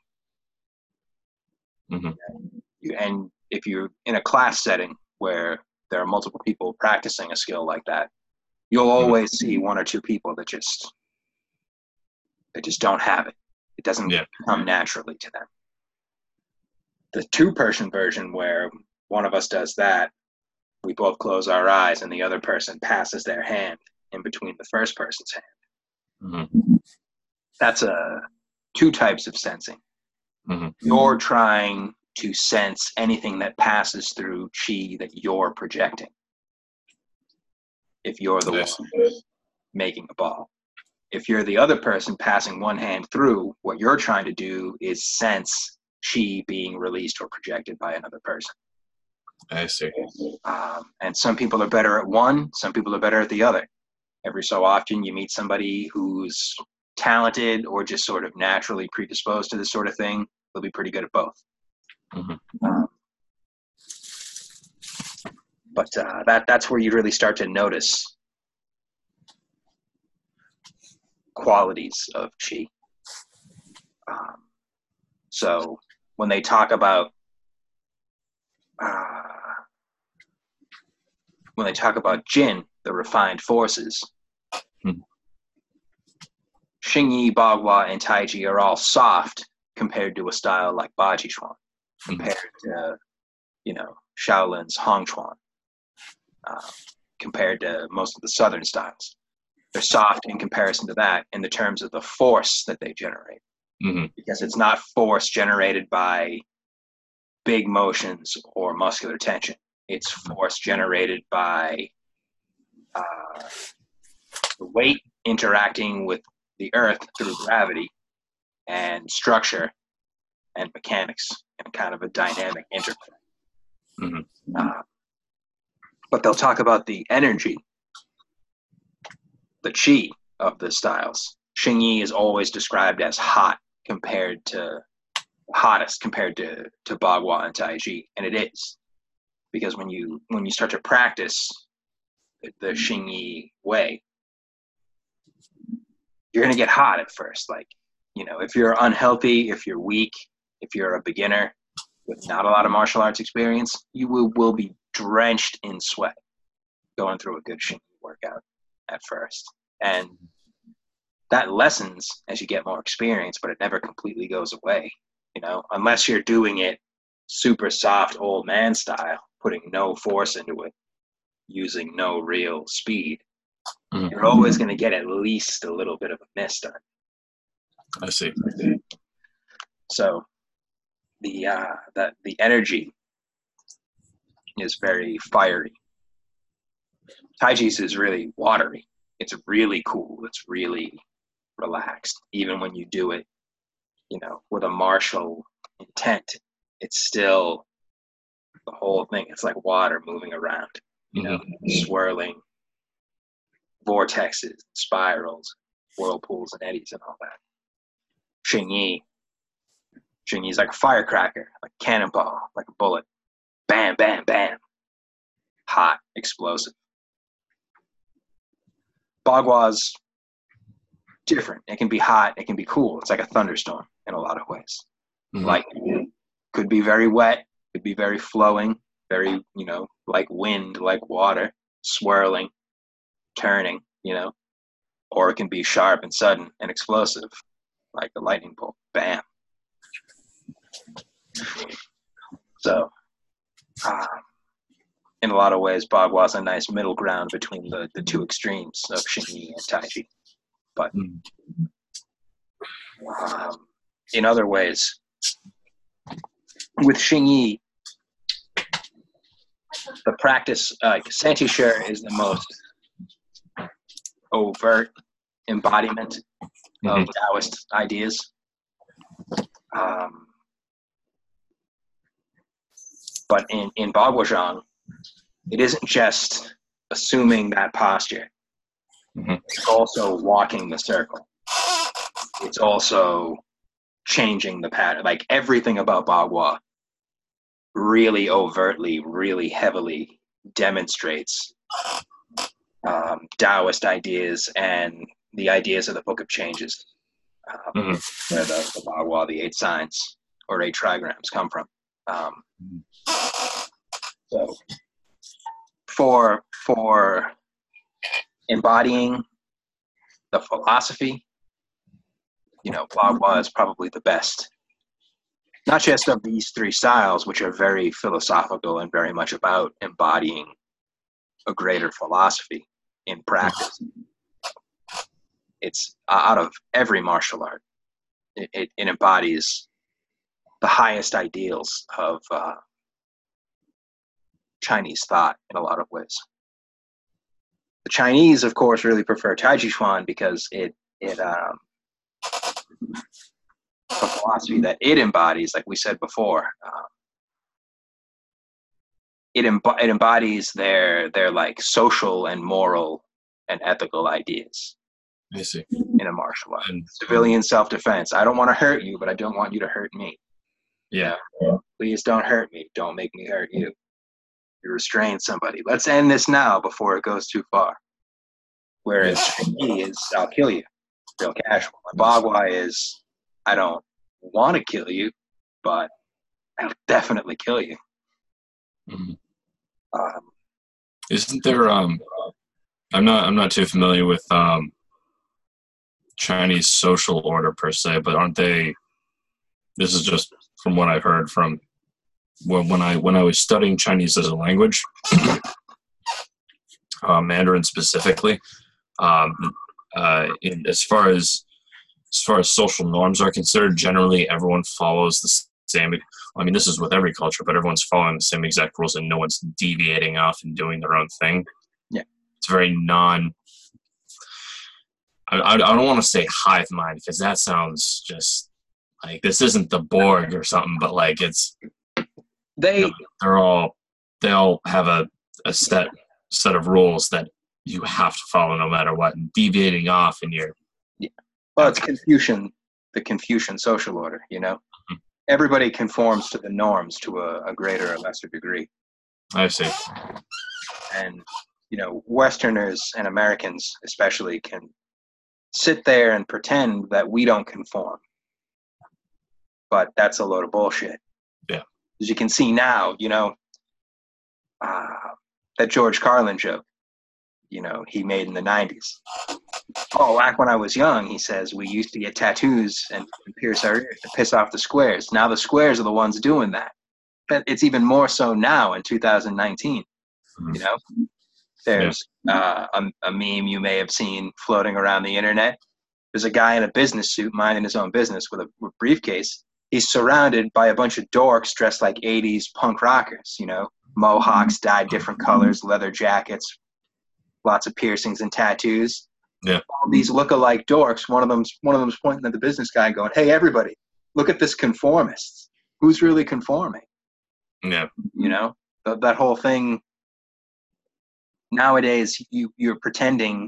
And if you're in a class setting where there are multiple people practicing a skill like that, you'll always see one or two people that just don't have it. It doesn't come naturally to them. The two-person version where one of us does that, we both close our eyes and the other person passes their hand in between the first person's hand. That's two types of sensing. You're trying to sense anything that passes through chi that you're projecting. If you're the one making a ball. if you're the other person passing one hand through, what you're trying to do is sense chi being released or projected by another person. I see. And some people are better at one, some people are better at the other. Every so often you meet somebody who's talented or just sort of naturally predisposed to this sort of thing. They'll be pretty good at both. But that's where you really start to notice qualities of chi. So when they talk about Jin, the refined forces, Xingyi, Bagua, and Taiji are all soft compared to a style like Bajichuan, compared to, Shaolin's Hongchuan, compared to most of the southern styles. They're soft in comparison to that in the terms of the force that they generate. Because it's not force generated by big motions or muscular tension. It's force generated by the weight interacting with the earth through gravity and structure and mechanics and kind of a dynamic interplay. But they'll talk about the energy, the chi of the styles. Xingyi is always described as hottest compared to Bagua and Taiji, and it is, because when you start to practice the Xingyi way, you're going to get hot at first. Like, if you're unhealthy, if you're weak, if you're a beginner with not a lot of martial arts experience, you will be drenched in sweat going through a good Xingyi workout at first. And that lessens as you get more experience, but it never completely goes away, unless you're doing it super soft old man style, putting no force into it, using no real speed. You're always going to get at least a little bit of a miss start. I see. So the energy is very fiery. Taiji's is really watery. It's really cool. It's really relaxed. Even when you do it, with a martial intent, it's still the whole thing. It's like water moving around, swirling vortexes, spirals, whirlpools, and eddies, and all that. Xingyi's like a firecracker, like a cannonball, like a bullet. Bam, bam, bam. Hot, explosive. Bagua's different. It can be hot, it can be cool. It's like a thunderstorm in a lot of ways. Like, could be very wet, could be very flowing, very, like wind, like water, swirling, turning, or it can be sharp and sudden and explosive, like a lightning bolt. Bam. So, in a lot of ways, Bagua's a nice middle ground between the two extremes of Xingyi and Taiji. But in other ways, with Xingyi, the practice, Santi Shi is the most overt embodiment of Taoist ideas. But in Baguazhang, it isn't just assuming that posture. It's also walking the circle. It's also changing the pattern. Like, everything about Bagua really overtly, really heavily demonstrates Taoist ideas and the ideas of the Book of Changes, where the Bagua, the 8 signs or 8 trigrams come from. So for embodying the philosophy, Bagua is probably the best. Not just of these 3 styles, which are very philosophical and very much about embodying a greater philosophy in practice. It's out of every martial art. It embodies the highest ideals of Chinese thought in a lot of ways. The Chinese, of course, really prefer Taiji Chuan because it the philosophy that it embodies, like we said before, it embodies their like social and moral and ethical ideas. I see. In a martial art, And civilian self-defense. I don't want to hurt you, but I don't want you to hurt me. yeah, Please don't hurt me. Don't make me hurt you. You restrain somebody. Let's end this now before it goes too far. Whereas he is, I'll kill you. Real casual. Bagua is, I don't want to kill you, but I'll definitely kill you. mhm. Isn't there? I'm not too familiar with Chinese social order per se, but aren't they? This is just from what I've heard from when I was studying Chinese as a language, Mandarin specifically. As far as social norms are considered, generally everyone follows the same. I mean, this is with every culture, but everyone's following the same exact rules, and no one's deviating off and doing their own thing. Yeah, it's very non. I don't want to say hive mind because that sounds just like this isn't the Borg or something, but like it's they all have a set of rules that you have to follow no matter what, and deviating off and you're well, it's Confucian, the Confucian social order, you know. Mm-hmm. Everybody conforms to the norms to a greater or lesser degree. I see. And you know, Westerners and Americans especially can sit there and pretend that we don't conform, but that's a load of bullshit. Yeah. As you can see now, you know, that George Carlin joke, you know, he made in the 90s. Oh, back when I was young, he says, we used to get tattoos and pierce our ears to piss off the squares. Now the squares are the ones doing that. But it's even more so now in 2019. You know, there's a meme you may have seen floating around the internet. There's a guy in a business suit minding his own business with a briefcase. He's surrounded by a bunch of dorks dressed like 80s punk rockers, you know, mohawks dyed different colors, leather jackets, lots of piercings and tattoos. Yeah. All these look-alike dorks. One of them's pointing at the business guy, going, "Hey, everybody, look at this conformist. Who's really conforming?" Yeah. You know, that whole thing. Nowadays, you're pretending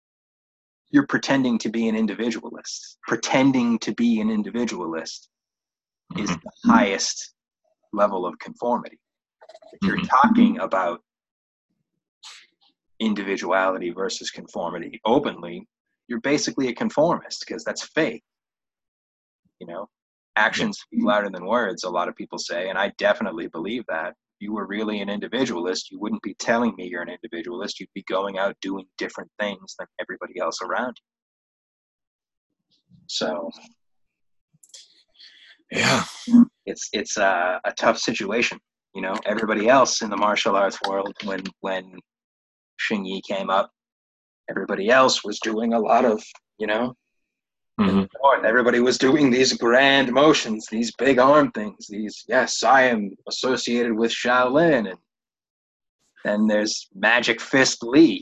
to be an individualist. Pretending to be an individualist is the highest level of conformity. If you're talking about individuality versus conformity openly, you're basically a conformist because that's fake. You know, actions speak louder than words, a lot of people say, and I definitely believe that. If you were really an individualist, you wouldn't be telling me you're an individualist. You'd be going out doing different things than everybody else around you. So yeah, it's a tough situation. You know, everybody else in the martial arts world, when Xing Yi came up, everybody else was doing a lot of, you know, everybody was doing these grand motions, these big arm things, these, yes, I am associated with Shaolin. And then there's Magic Fist Lee.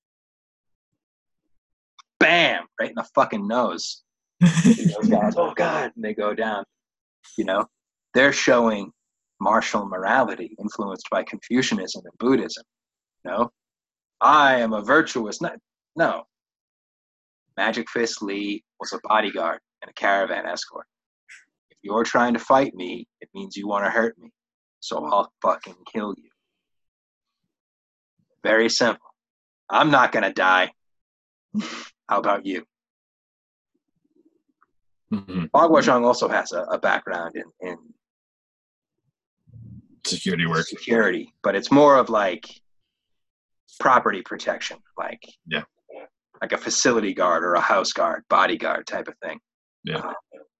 Bam! Right in the fucking nose. Those guys, oh God, and they go down. You know, they're showing martial morality influenced by Confucianism and Buddhism. You know, I am a virtuous. No. Magic Fist Lee was a bodyguard and a caravan escort. If you're trying to fight me, it means you want to hurt me. So I'll fucking kill you. Very simple. I'm not going to die. How about you? Bagua Zhang also has a background in security work. Security, but it's more of like property protection, like like a facility guard or a house guard, bodyguard type of thing. Yeah.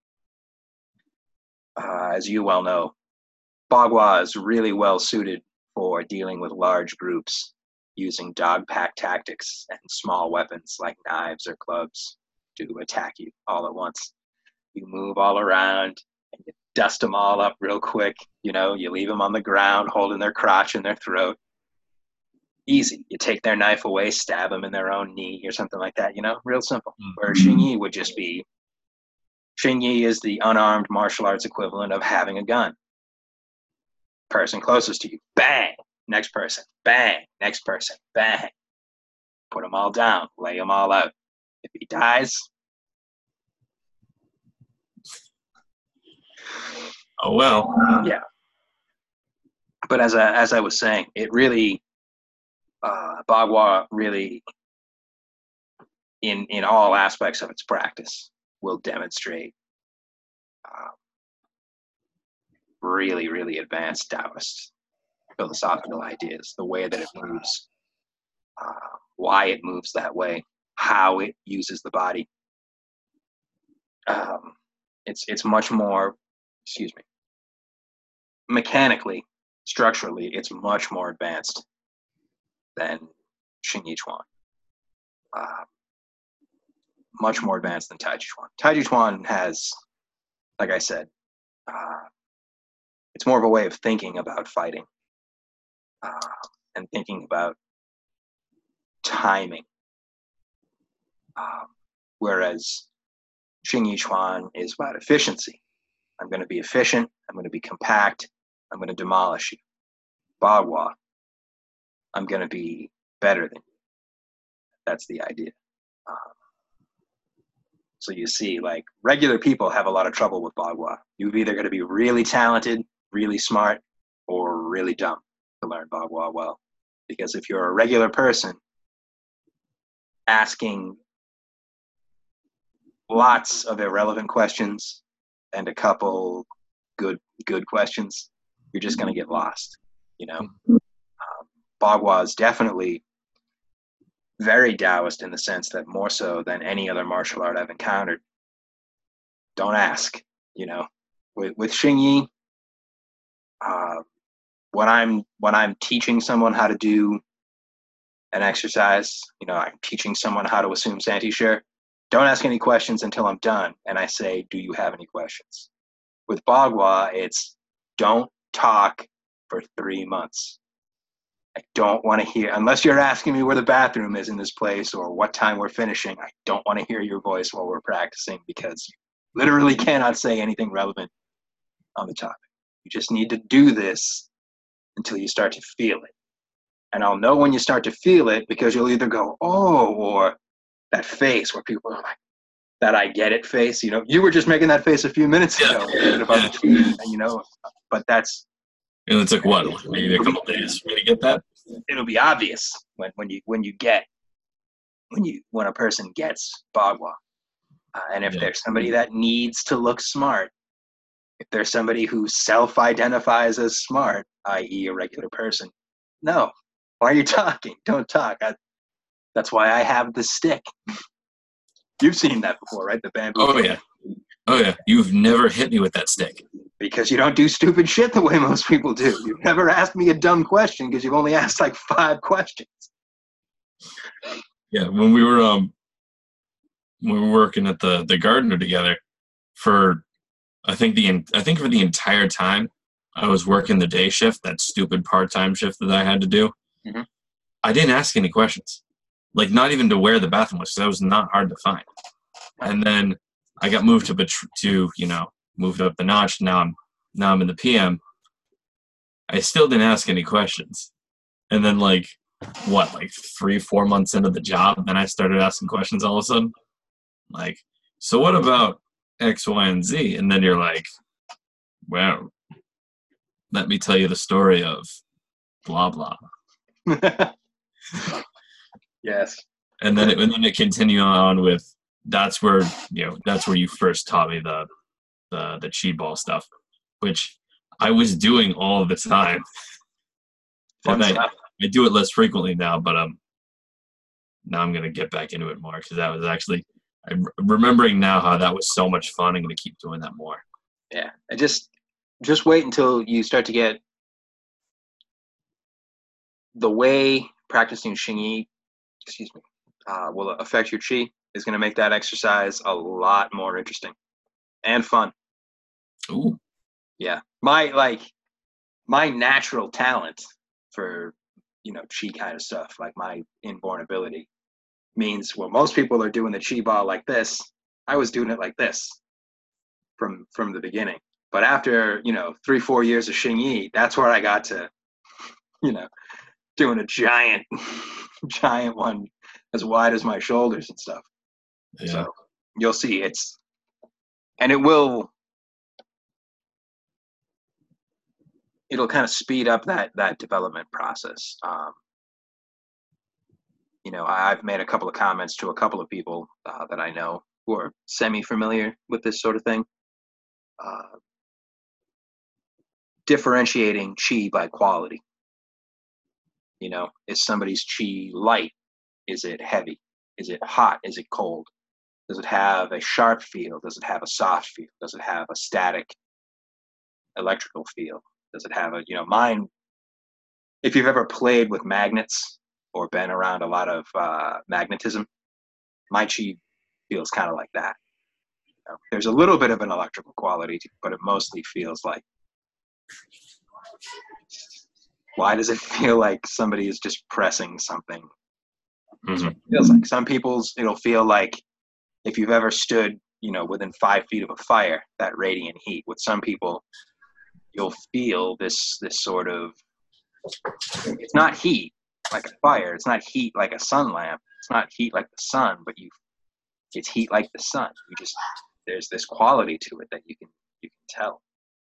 As you well know, Bagua is really well suited for dealing with large groups using dog pack tactics and small weapons like knives or clubs to attack you all at once. You move all around and you dust them all up real quick. You know, you leave them on the ground holding their crotch in their throat. Easy. You take their knife away, stab them in their own knee or something like that, real simple. Where Xingyi would just be, Xingyi is the unarmed martial arts equivalent of having a gun. Person closest to you, bang, next person, bang, next person, bang. Put them all down, lay them all out. If he dies, oh well. Yeah. But as I was saying, it really, Bagua really, in all aspects of its practice, will demonstrate really, really advanced Taoist philosophical ideas, the way that it moves, why it moves that way, how it uses the body. It's much more, mechanically, structurally, it's much more advanced than Xingyi Chuan. Much more advanced than Taiji Chuan. Taiji Chuan has, like I said, it's more of a way of thinking about fighting and thinking about timing. Whereas Xingyi Chuan is about efficiency. I'm going to be efficient. I'm going to be compact. I'm going to demolish you. Bagua, I'm going to be better than you. That's the idea. So you see, like, regular people have a lot of trouble with Bagua. You're either going to be really talented, really smart, or really dumb to learn Bagua well. Because if you're a regular person asking lots of irrelevant questions and a couple good questions, you're just going to get lost, Bagua is definitely very Taoist in the sense that more so than any other martial art I've encountered. Don't ask, With Xingyi, when I'm teaching someone how to do an exercise, I'm teaching someone how to assume Santi-share, don't ask any questions until I'm done, and I say, do you have any questions? With Bagua, it's don't talk for 3 months. I don't want to hear, unless you're asking me where the bathroom is in this place or what time we're finishing, I don't want to hear your voice while we're practicing because you literally cannot say anything relevant on the topic. You just need to do this until you start to feel it. And I'll know when you start to feel it because you'll either go, oh, or that face where people are like, that I get it face. You were just making that face a few minutes ago. But that's... And it took what, maybe a couple days for me to get that? It'll be obvious when a person gets Bagua. And if there's somebody that needs to look smart, if there's somebody who self-identifies as smart, i.e. a regular person, no. Why are you talking? Don't talk. That's why I have the stick. You've seen that before, right? The bamboo. Oh, yeah. You've never hit me with that stick. Because you don't do stupid shit the way most people do. You've never asked me a dumb question because you've only asked like 5 questions. Yeah, when we were working at the Gardner together, for I think for the entire time I was working the day shift, that stupid part-time shift that I had to do, I didn't ask any questions. Like, not even to where the bathroom was, because that was not hard to find. And then I got moved moved up the notch. Now I'm in the PM. I still didn't ask any questions. And then 3-4 months into the job, then I started asking questions all of a sudden. Like, so what about X, Y, and Z? And then you're like, well, let me tell you the story of blah, blah. Yes. And then it continued on with, that's where you first taught me the chi ball stuff, which I was doing all the time. And I do it less frequently now, but now I'm gonna get back into it more because that was actually, I'm remembering now how that was so much fun. I'm gonna keep doing that more. Yeah, I just wait until you start to get the way practicing Xingyi, will affect your chi is going to make that exercise a lot more interesting and fun. Ooh. Yeah. My natural talent for, chi kind of stuff, like my inborn ability, means, well, most people are doing the chi ball like this. I was doing it like this from the beginning. But after 3-4 years of Xing Yi, that's where I got to doing a giant giant one as wide as my shoulders and stuff. Yeah. So you'll see it'll kind of speed up that development process. I've made a couple of comments to a couple of people that I know who are semi-familiar with this sort of thing. Differentiating chi by quality. Is somebody's chi light? Is it heavy? Is it hot? Is it cold? Does it have a sharp feel? Does it have a soft feel? Does it have a static electrical feel? Does it have mine? If you've ever played with magnets or been around a lot of magnetism, my chi feels kind of like that. There's a little bit of an electrical quality, but it mostly feels like, why does it feel like somebody is just pressing something? That's what it feels like. Some people's, it'll feel like if you've ever stood, within 5 feet of a fire, that radiant heat. With some people, you'll feel this sort of, it's not heat like a fire. It's not heat like a sun lamp. It's not heat like the sun, but it's heat like the sun. There's this quality to it that you can tell.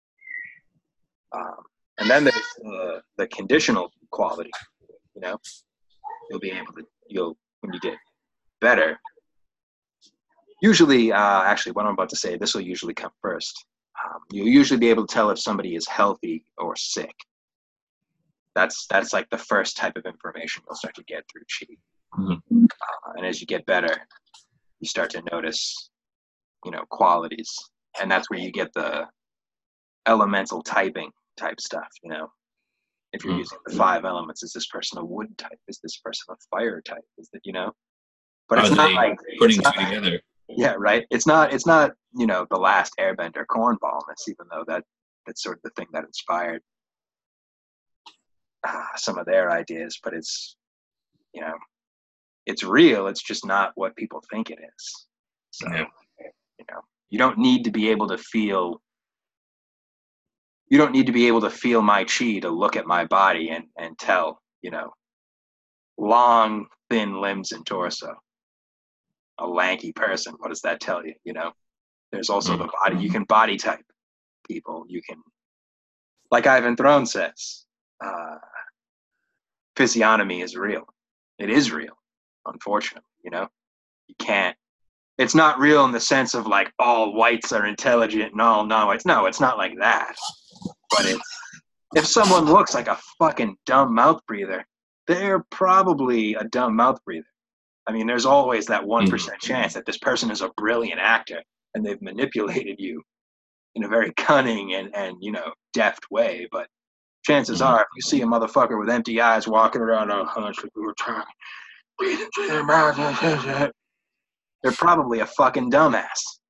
And then there's the conditional quality. You'll be able to, when you get better, usually, actually what I'm about to say, this will usually come first. You'll usually be able to tell if somebody is healthy or sick. That's like the first type of information you'll start to get through chi. And as you get better, you start to notice, qualities. And that's where you get the elemental typing type stuff, if you're using the 5 elements. Is this person a wood type? Is this person a fire type? Is that, but it's not like putting two together. Yeah, right. It's not the last Airbender cornballness, even though that's sort of the thing that inspired some of their ideas. But it's it's real. It's just not what people think it is. So you don't need to be able to feel. You don't need to be able to feel my chi to look at my body and tell, long, thin limbs and torso. A lanky person, what does that tell you? There's also the body. You can body type people. You can, like Ivan Throne says, physiognomy is real. It is real, unfortunately. You can't. It's not real in the sense of like all whites are intelligent and all it's not like that. But if someone looks like a fucking dumb mouth breather, they're probably a dumb mouth breather. I mean, there's always that 1% chance that this person is a brilliant actor and they've manipulated you in a very cunning and deft way. But chances are, if you see a motherfucker with empty eyes walking around on a hunch, we were trying to breathe into their mouth, they're probably a fucking dumbass.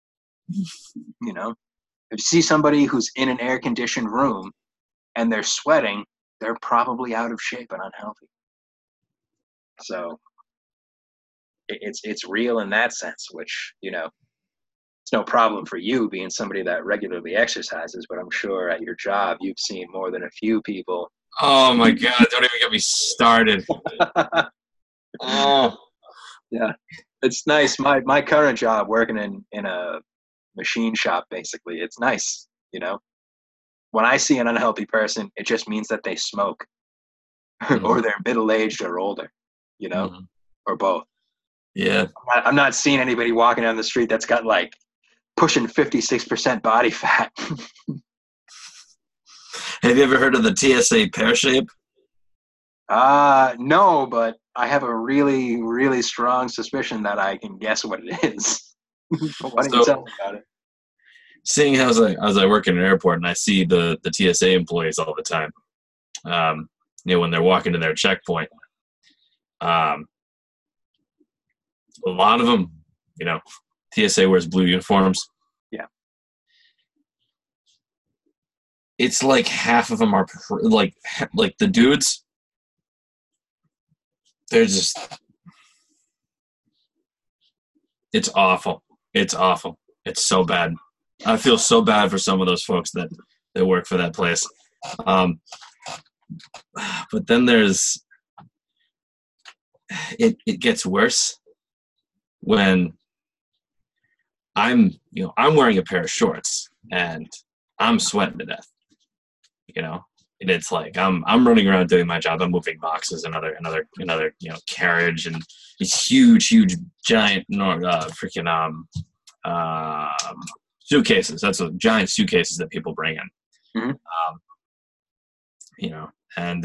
If you see somebody who's in an air-conditioned room and they're sweating, they're probably out of shape and unhealthy. So it's real in that sense, which, it's no problem for you being somebody that regularly exercises, but I'm sure at your job you've seen more than a few people. Oh my God, don't even get me started. Oh. Yeah. It's nice. My current job, working in a machine shop, basically, it's nice, When I see an unhealthy person, it just means that they smoke or they're middle-aged or older, or both. Yeah. I'm not seeing anybody walking down the street that's got like pushing 56% body fat. Have you ever heard of the TSA pear shape? No, but I have a really, really strong suspicion that I can guess what it is. Why don't you tell me about it? Seeing as I work in an airport and I see the TSA employees all the time, when they're walking to their checkpoint, a lot of them, TSA wears blue uniforms. Yeah. It's like half of them are like the dudes they're just, it's awful. It's awful. It's so bad. I feel so bad for some of those folks that work for that place. But then there's, it gets worse when I'm wearing a pair of shorts and I'm sweating to death, and it's like I'm running around doing my job. I'm moving boxes and another carriage and these huge giant suitcases. That's what giant suitcases that people bring in. Mm-hmm. And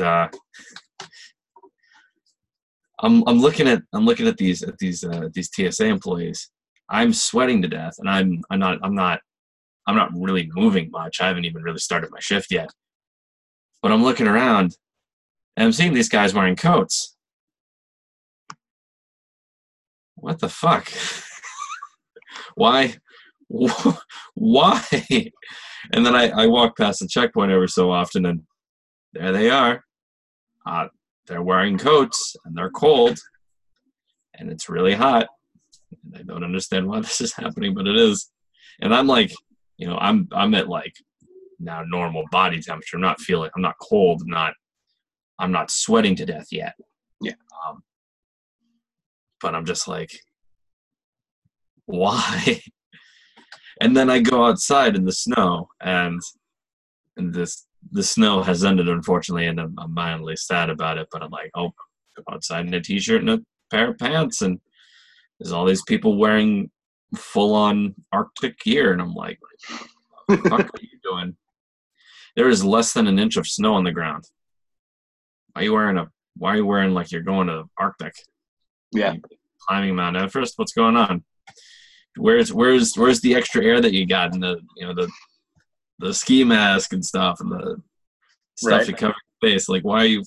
I'm looking at these TSA employees. I'm sweating to death, and I'm not really moving much. I haven't even really started my shift yet. But I'm looking around, and I'm seeing these guys wearing coats. What the fuck? Why? Why? And then I walk past the checkpoint every so often, and there they are. They're wearing coats, and they're cold, and it's really hot. And I don't understand why this is happening, but it is. And I'm like, I'm at like now normal body temperature. I'm not cold. I'm not sweating to death yet. Yeah. But I'm just like, why? And then I go outside in the snow, and the snow has ended, unfortunately, and I'm mildly sad about it. But I'm like, go outside in a t-shirt and a pair of pants, and there's all these people wearing full-on Arctic gear, and I'm like, what the fuck are you doing? There is less than an inch of snow on the ground. Why are you wearing like you're going to Arctic? Yeah. Climbing Mount Everest? What's going on? Where's the extra air that you got in the ski mask and stuff and the stuff to cover your face? Like, why?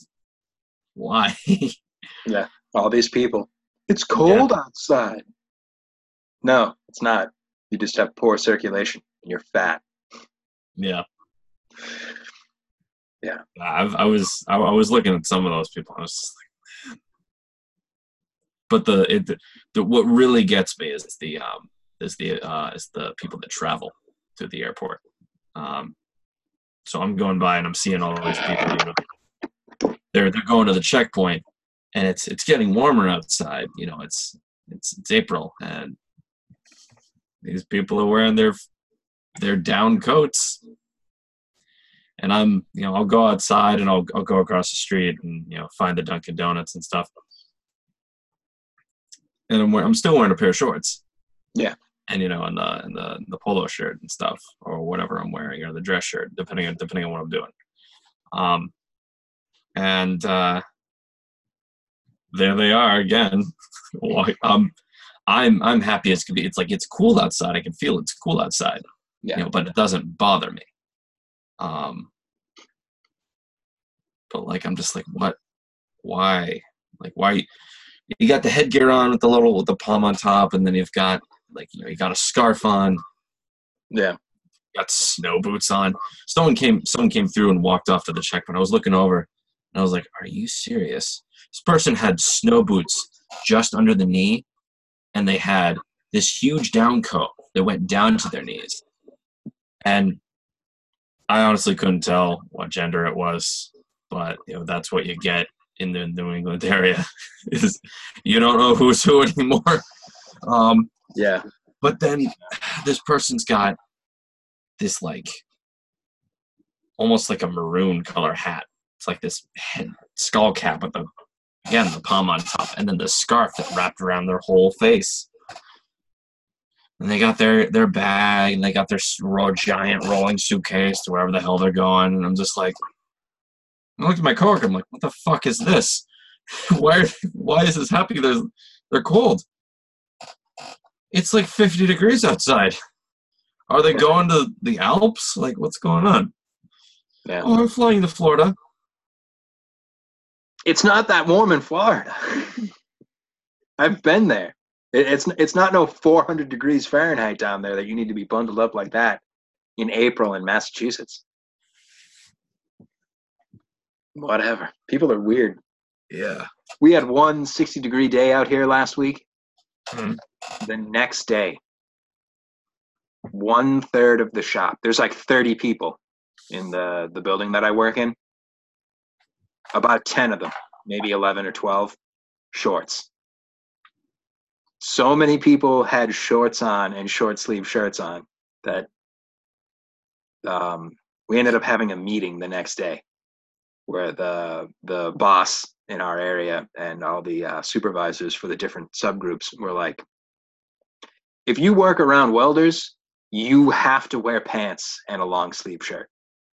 Yeah. All these people. It's cold outside. No, it's not. You just have poor circulation and you're fat. Yeah. Yeah. I was looking at some of those people. I was just like, but the what really gets me is the people that travel to the airport. So I'm going by and I'm seeing all these people. They're going to the checkpoint, and it's getting warmer outside. It's April, and these people are wearing their down coats. And I'll go outside and I'll go across the street and find the Dunkin' Donuts and stuff. And I'm still wearing a pair of shorts. Yeah. And and the polo shirt and stuff, or whatever I'm wearing, or the dress shirt, depending on what I'm doing. And there they are again. I'm happy as can be. It's like it's cool outside. I can feel it's cool outside. Yeah. But it doesn't bother me. But like I'm just like, what? Why? Like, why? You got the headgear on with the palm on top, and then you've got you got a scarf on. Yeah. You got snow boots on. Someone came through and walked off to the checkpoint. I was looking over, and I was like, "Are you serious?" This person had snow boots just under the knee, and they had this huge down coat that went down to their knees. And I honestly couldn't tell what gender it was, but that's what you get in the New England area. Is you don't know who's who anymore. Yeah. But then this person's got this almost like a maroon color hat. It's like this skull cap with the palm on top, and then the scarf that wrapped around their whole face. And they got their bag, and they got their giant rolling suitcase to wherever the hell they're going. And I'm just like, I looked at my coworker. I'm like, what the fuck is this? Why is this happening? They're cold. It's like 50 degrees outside. Are they going to the Alps? Like, what's going on? Yeah. Oh, I'm flying to Florida. It's not that warm in Florida. I've been there. It's not no 400 degrees Fahrenheit down there that you need to be bundled up like that in April in Massachusetts. Whatever. People are weird. Yeah. We had one 60-degree day out here last week. Mhm. The next day, 1/3 of the shop, there's like 30 people in the building that I work in. About 10 of them, maybe 11 or 12, shorts. So many people had shorts on and short sleeve shirts on that we ended up having a meeting the next day where the boss in our area and all the supervisors for the different subgroups were like, if you work around welders, you have to wear pants and a long sleeve shirt.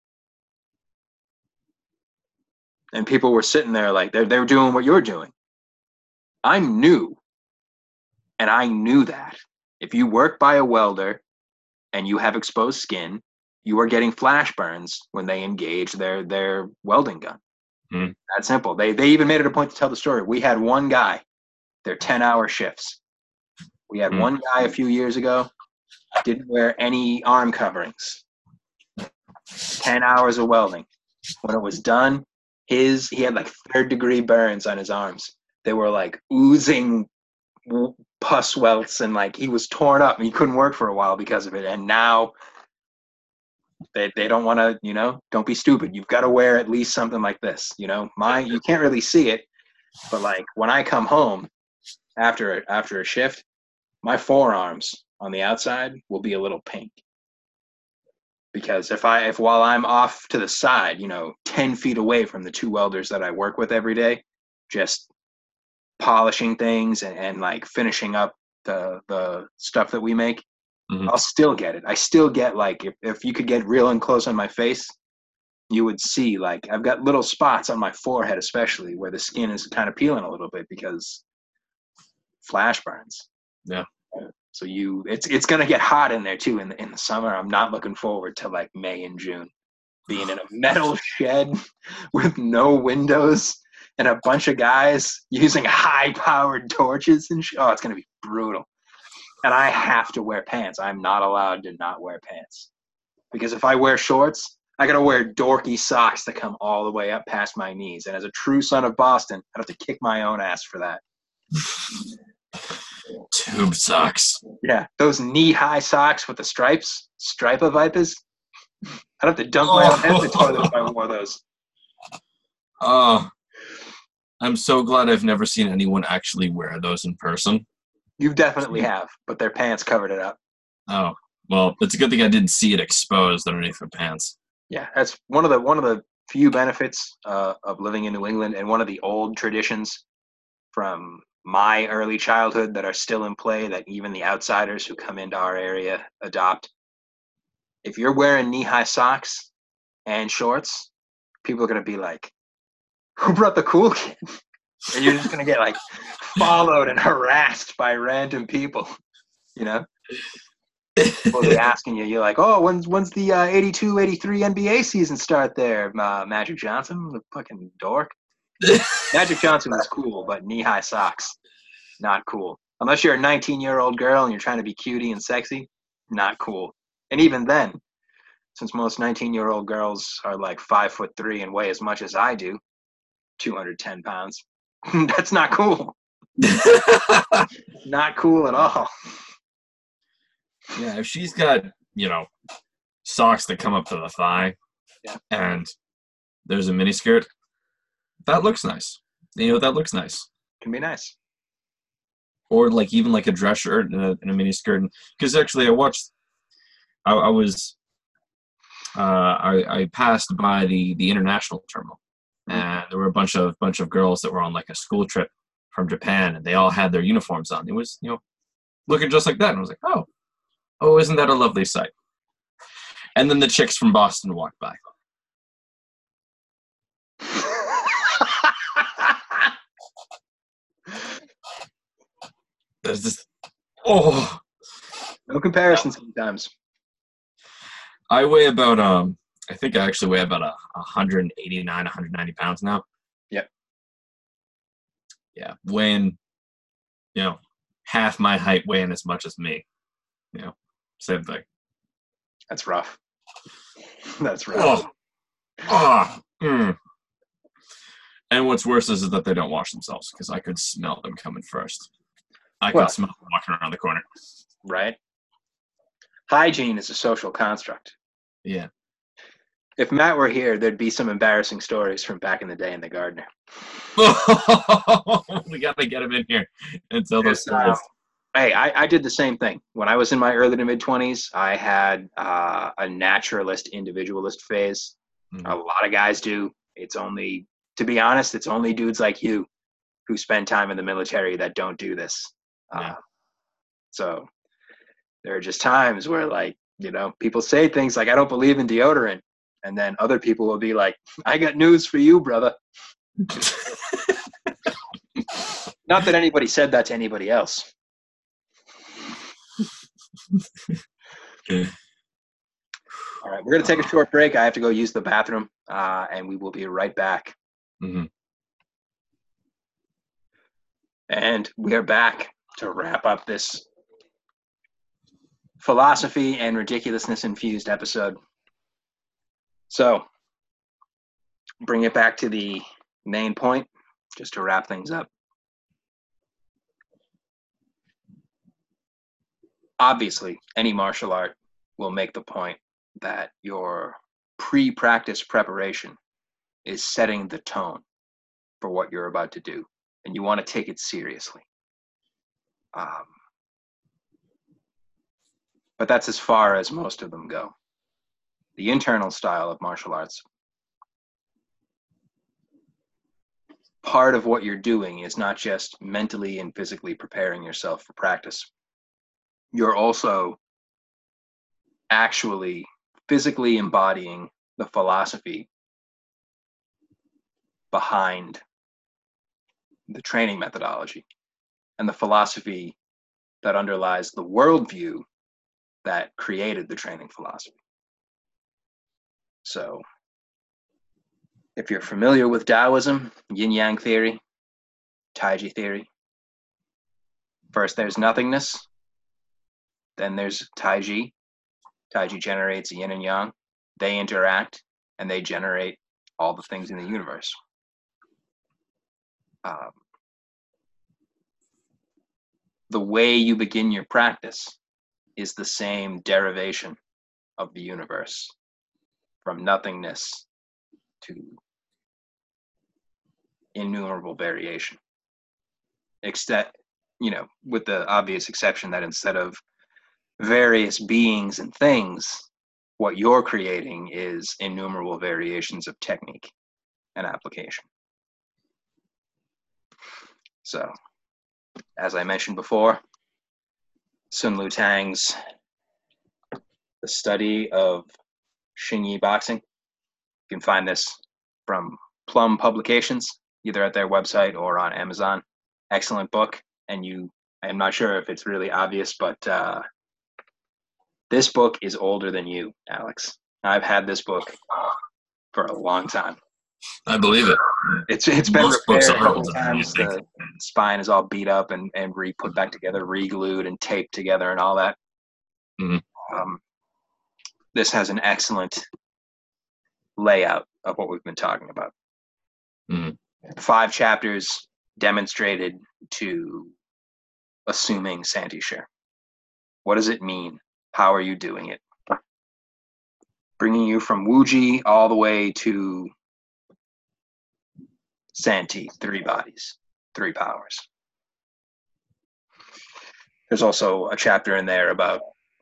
And people were sitting there like they were doing what you're doing. I'm new, and I knew that. If you work by a welder and you have exposed skin, you are getting flash burns when they engage their welding gun. Mhm. That's simple. They even made it a point to tell the story. We had one guy, they're 10-hour shifts. We had one guy a few years ago, didn't wear any arm coverings. 10 hours of welding. When it was done, he had like 3rd-degree burns on his arms. They were like oozing pus welts, and like he was torn up and he couldn't work for a while because of it. And now they don't want to, don't be stupid. You've got to wear at least something like this. You can't really see it, but like when I come home after a shift, my forearms on the outside will be a little pink. Because if while I'm off to the side, 10 feet away from the 2 welders that I work with every day, just polishing things and like finishing up the stuff that we make, Mhm. I'll still get it. I still get like, if you could get real and close on my face, you would see like I've got little spots on my forehead, especially where the skin is kind of peeling a little bit because flash burns. Yeah. So it's gonna get hot in there too in the summer. I'm not looking forward to like May and June being in a metal shed with no windows and a bunch of guys using high-powered torches and oh, it's gonna be brutal. And I have to wear pants. I'm not allowed to not wear pants because if I wear shorts, I gotta wear dorky socks that come all the way up past my knees. And as a true son of Boston, I'd have to kick my own ass for that. Tube socks. Yeah, those knee-high socks with the stripes, striper vipers. I'd have to dunk my own head in the toilet if I wore those. Oh, I'm so glad I've never seen anyone actually wear those in person. You definitely have, but their pants covered it up. Oh, well, it's a good thing I didn't see it exposed underneath the pants. Yeah, that's one of the few benefits of living in New England, and one of the old traditions from my early childhood that are still in play that even the outsiders who come into our area adopt. If you're wearing knee-high socks and shorts, people are going to be like, who brought the cool kid? And you're just going to get like followed and harassed by random people, People will be asking you, you're like, oh, when's the 82-83 NBA season start there, Magic Johnson, the fucking dork. Magic Johnson was cool, but knee-high socks, not cool. Unless you're a 19-year-old girl and you're trying to be cutie and sexy, not cool. And even then, since most 19-year-old girls are like 5'3" and weigh as much as I do, 210 pounds, that's not cool. Not cool at all. Yeah, if she's got, socks that come up to the thigh, yeah, and there's a miniskirt, that looks nice. That looks nice. Can be nice. Or like even like a dress shirt and a miniskirt. Because actually, I passed by the international terminal, and there were a bunch of girls that were on like a school trip from Japan, and they all had their uniforms on. It was looking just like that, and I was like, oh, isn't that a lovely sight? And then the chicks from Boston walked by. There's this. Oh, no comparison sometimes. I weigh about I think I actually weigh about 189, 190 pounds now. Yep. Yeah, weighing, half my height, weighing as much as me. Same thing. That's rough. That's rough. Oh. And what's worse is that they don't wash themselves, because I could smell them coming first. I Well, could smell them walking around the corner. right? Hygiene is a social construct. Yeah. If Matt were here, there'd be some embarrassing stories from back in the day in the Gardener. We got to get him in here and tell those There's, stories. Hey, I did the same thing. When I was in my early to mid-20s, I had a naturalist, individualist phase. A lot of guys do. It's only, to be honest, it's only dudes like you who spend time in the military that don't do this. Yeah. So there are just times where, like, you know, people say things like, I don't believe in deodorant. And then other people will be like, I got news for you, brother. Not that anybody said that to anybody else. All right, we're going to take a short break. I have to go use the bathroom, and we will be right back. Mm-hmm. And we are back to wrap up this philosophy and ridiculousness infused episode. So, bring it back to the main point, just to wrap things up. Obviously, any martial art will make the point that your pre-practice preparation is setting the tone for what you're about to do, and you want to take it seriously. But that's as far as most of them go. The internal style of martial arts, part of what you're doing is not just mentally and physically preparing yourself for practice. You're also actually physically embodying the philosophy behind the training methodology and the philosophy that underlies the worldview that created the training philosophy. So, if you're familiar with Taoism, yin-yang theory, Taiji theory, first there's nothingness, then there's Taiji. Taiji generates yin and yang. They interact, and they generate all the things in the universe. The way you begin your practice is the same derivation of the universe, from nothingness to innumerable variation. Except, you know, with the obvious exception that instead of various beings and things, what you're creating is innumerable variations of technique and application. So, as I mentioned before, Sun Lutang's The Study of Xingyi Boxing. You can find this from Plum Publications, either at their website or on Amazon. Excellent book, and I'm not sure if it's really obvious, but this book is older than you, Alex. I've had this book for a long time. I believe it. It's been Most books repaired a are couple older than you times. think. The spine is all beat up and put back together, re-glued and taped together and all that. Mm-hmm. This has an excellent layout of what we've been talking about. Mm-hmm. 5 chapters demonstrated to assuming Santi share. What does it mean? How are you doing it? Bringing you from Wuji all the way to Santi, 3 bodies, 3 powers. There's also a chapter in there about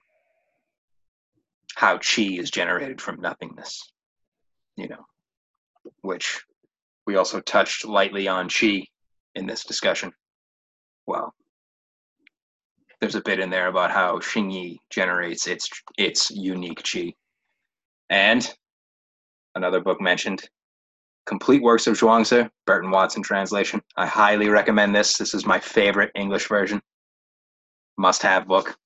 how chi is generated from nothingness, you know, which we also touched lightly on chi in this discussion. Well, there's a bit in there about how Xingyi generates its unique chi. And another book mentioned, Complete Works of Zhuangzi, Burton Watson translation. I highly recommend this. This is my favorite English version. Must-have book.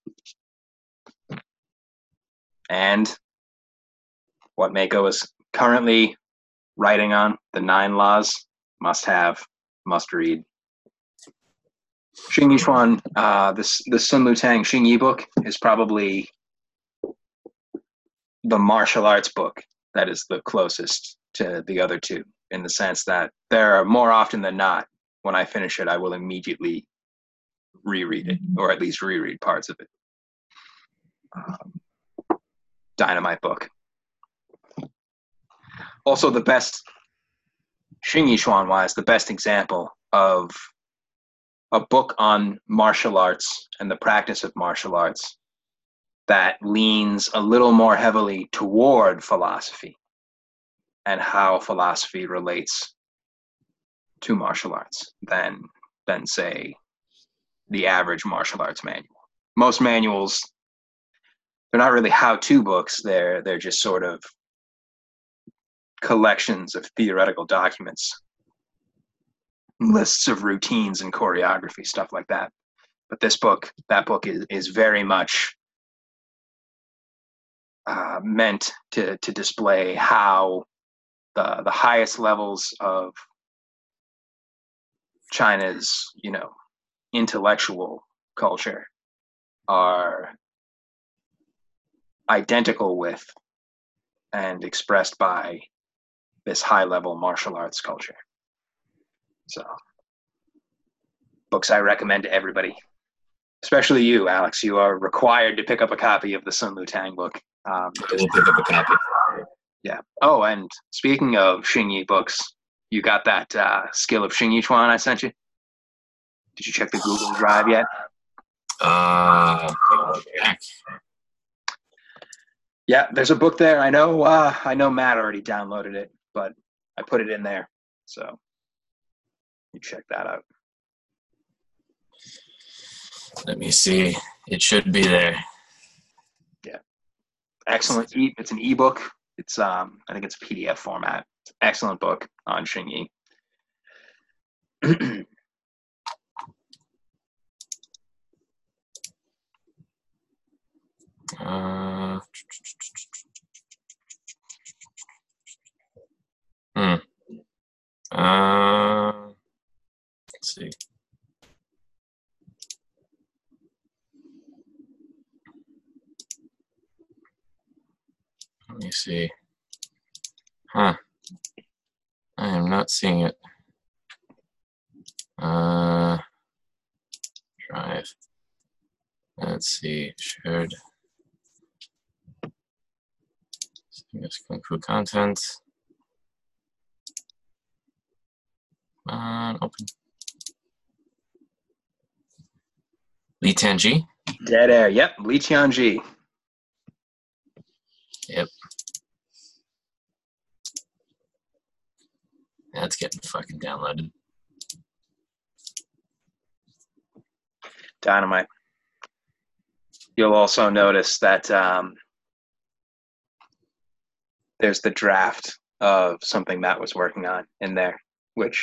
And what Mako is currently writing on, The 9 Laws, must-have, must-read. Xingyi Xuan, this Sun Lutang Xingyi book is probably the martial arts book that is the closest to the other 2. in the sense that there are more often than not, when I finish it, I will immediately reread it, or at least reread parts of it. Dynamite book. Also, the best, Xing Yishuan wise, the best example of a book on martial arts and the practice of martial arts that leans a little more heavily toward philosophy and how philosophy relates to martial arts than say the average martial arts manual. Most manuals, they're not really how-to books. They're just sort of collections of theoretical documents, lists of routines and choreography, stuff like that. But that book is very much meant to display how the highest levels of China's, intellectual culture are identical with and expressed by this high-level martial arts culture. So, books I recommend to everybody, especially you, Alex. You are required to pick up a copy of the Sun Lutang book. I will pick up a copy. Yeah. Oh, and speaking of Xingyi books, you got that Skill of Xing Yishuan I sent you? Did you check the Google Drive yet? Yeah, there's a book there. I know Matt already downloaded it, but I put it in there. So you check that out. Let me see. It should be there. Yeah. Excellent. It's an ebook. It's I think it's PDF format. It's an excellent book on Xingyi. Let's see. Let me see. I am not seeing it. Drive. Let's see. Shared. Kung Fu content. Open. Li Tianji. Dead Air. Yep. Li Tianji. Yep. That's getting fucking downloaded. Dynamite. You'll also notice that there's the draft of something Matt was working on in there, which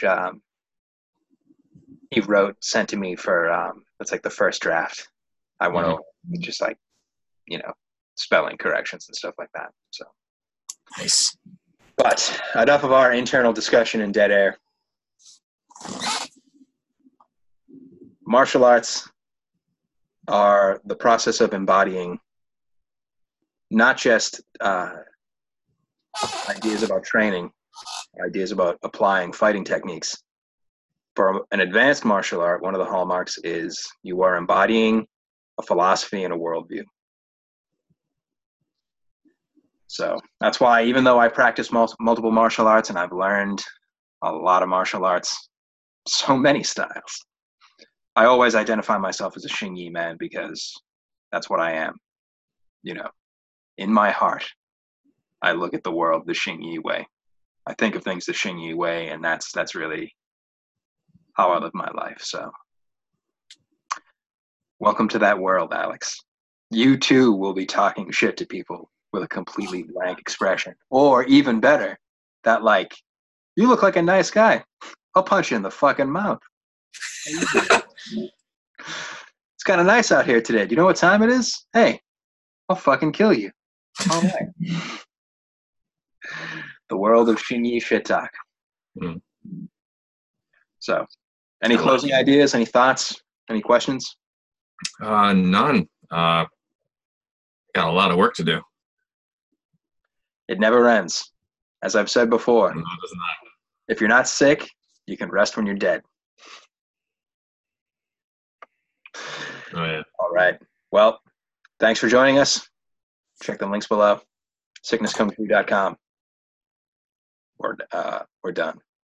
he sent to me for, it's like the first draft. I want to just spelling corrections and stuff like that. So nice. But enough of our internal discussion in Dead Air. Martial arts are the process of embodying not just ideas about training, ideas about applying fighting techniques. For an advanced martial art, one of the hallmarks is you are embodying a philosophy and a worldview. So that's why, even though I practice multiple martial arts and I've learned a lot of martial arts, so many styles, I always identify myself as a Xingyi man because that's what I am. In my heart, I look at the world the Xingyi way. I think of things the Xingyi way, and that's really how I live my life. So welcome to that world, Alex. You too will be talking shit to people with a completely blank expression. Or even better, that you look like a nice guy. I'll punch you in the fucking mouth. It's kind of nice out here today. Do you know what time it is? Hey, I'll fucking kill you. All right. The world of Xingyi shit talk. Mm. So, any closing ideas? Any thoughts? Any questions? None. Got a lot of work to do. It never ends. As I've said before, No, it does not. If you're not sick, you can rest when you're dead. Oh yeah. All right. Well, thanks for joining us. Check the links below. sicknesscomesthrough.com. We're done.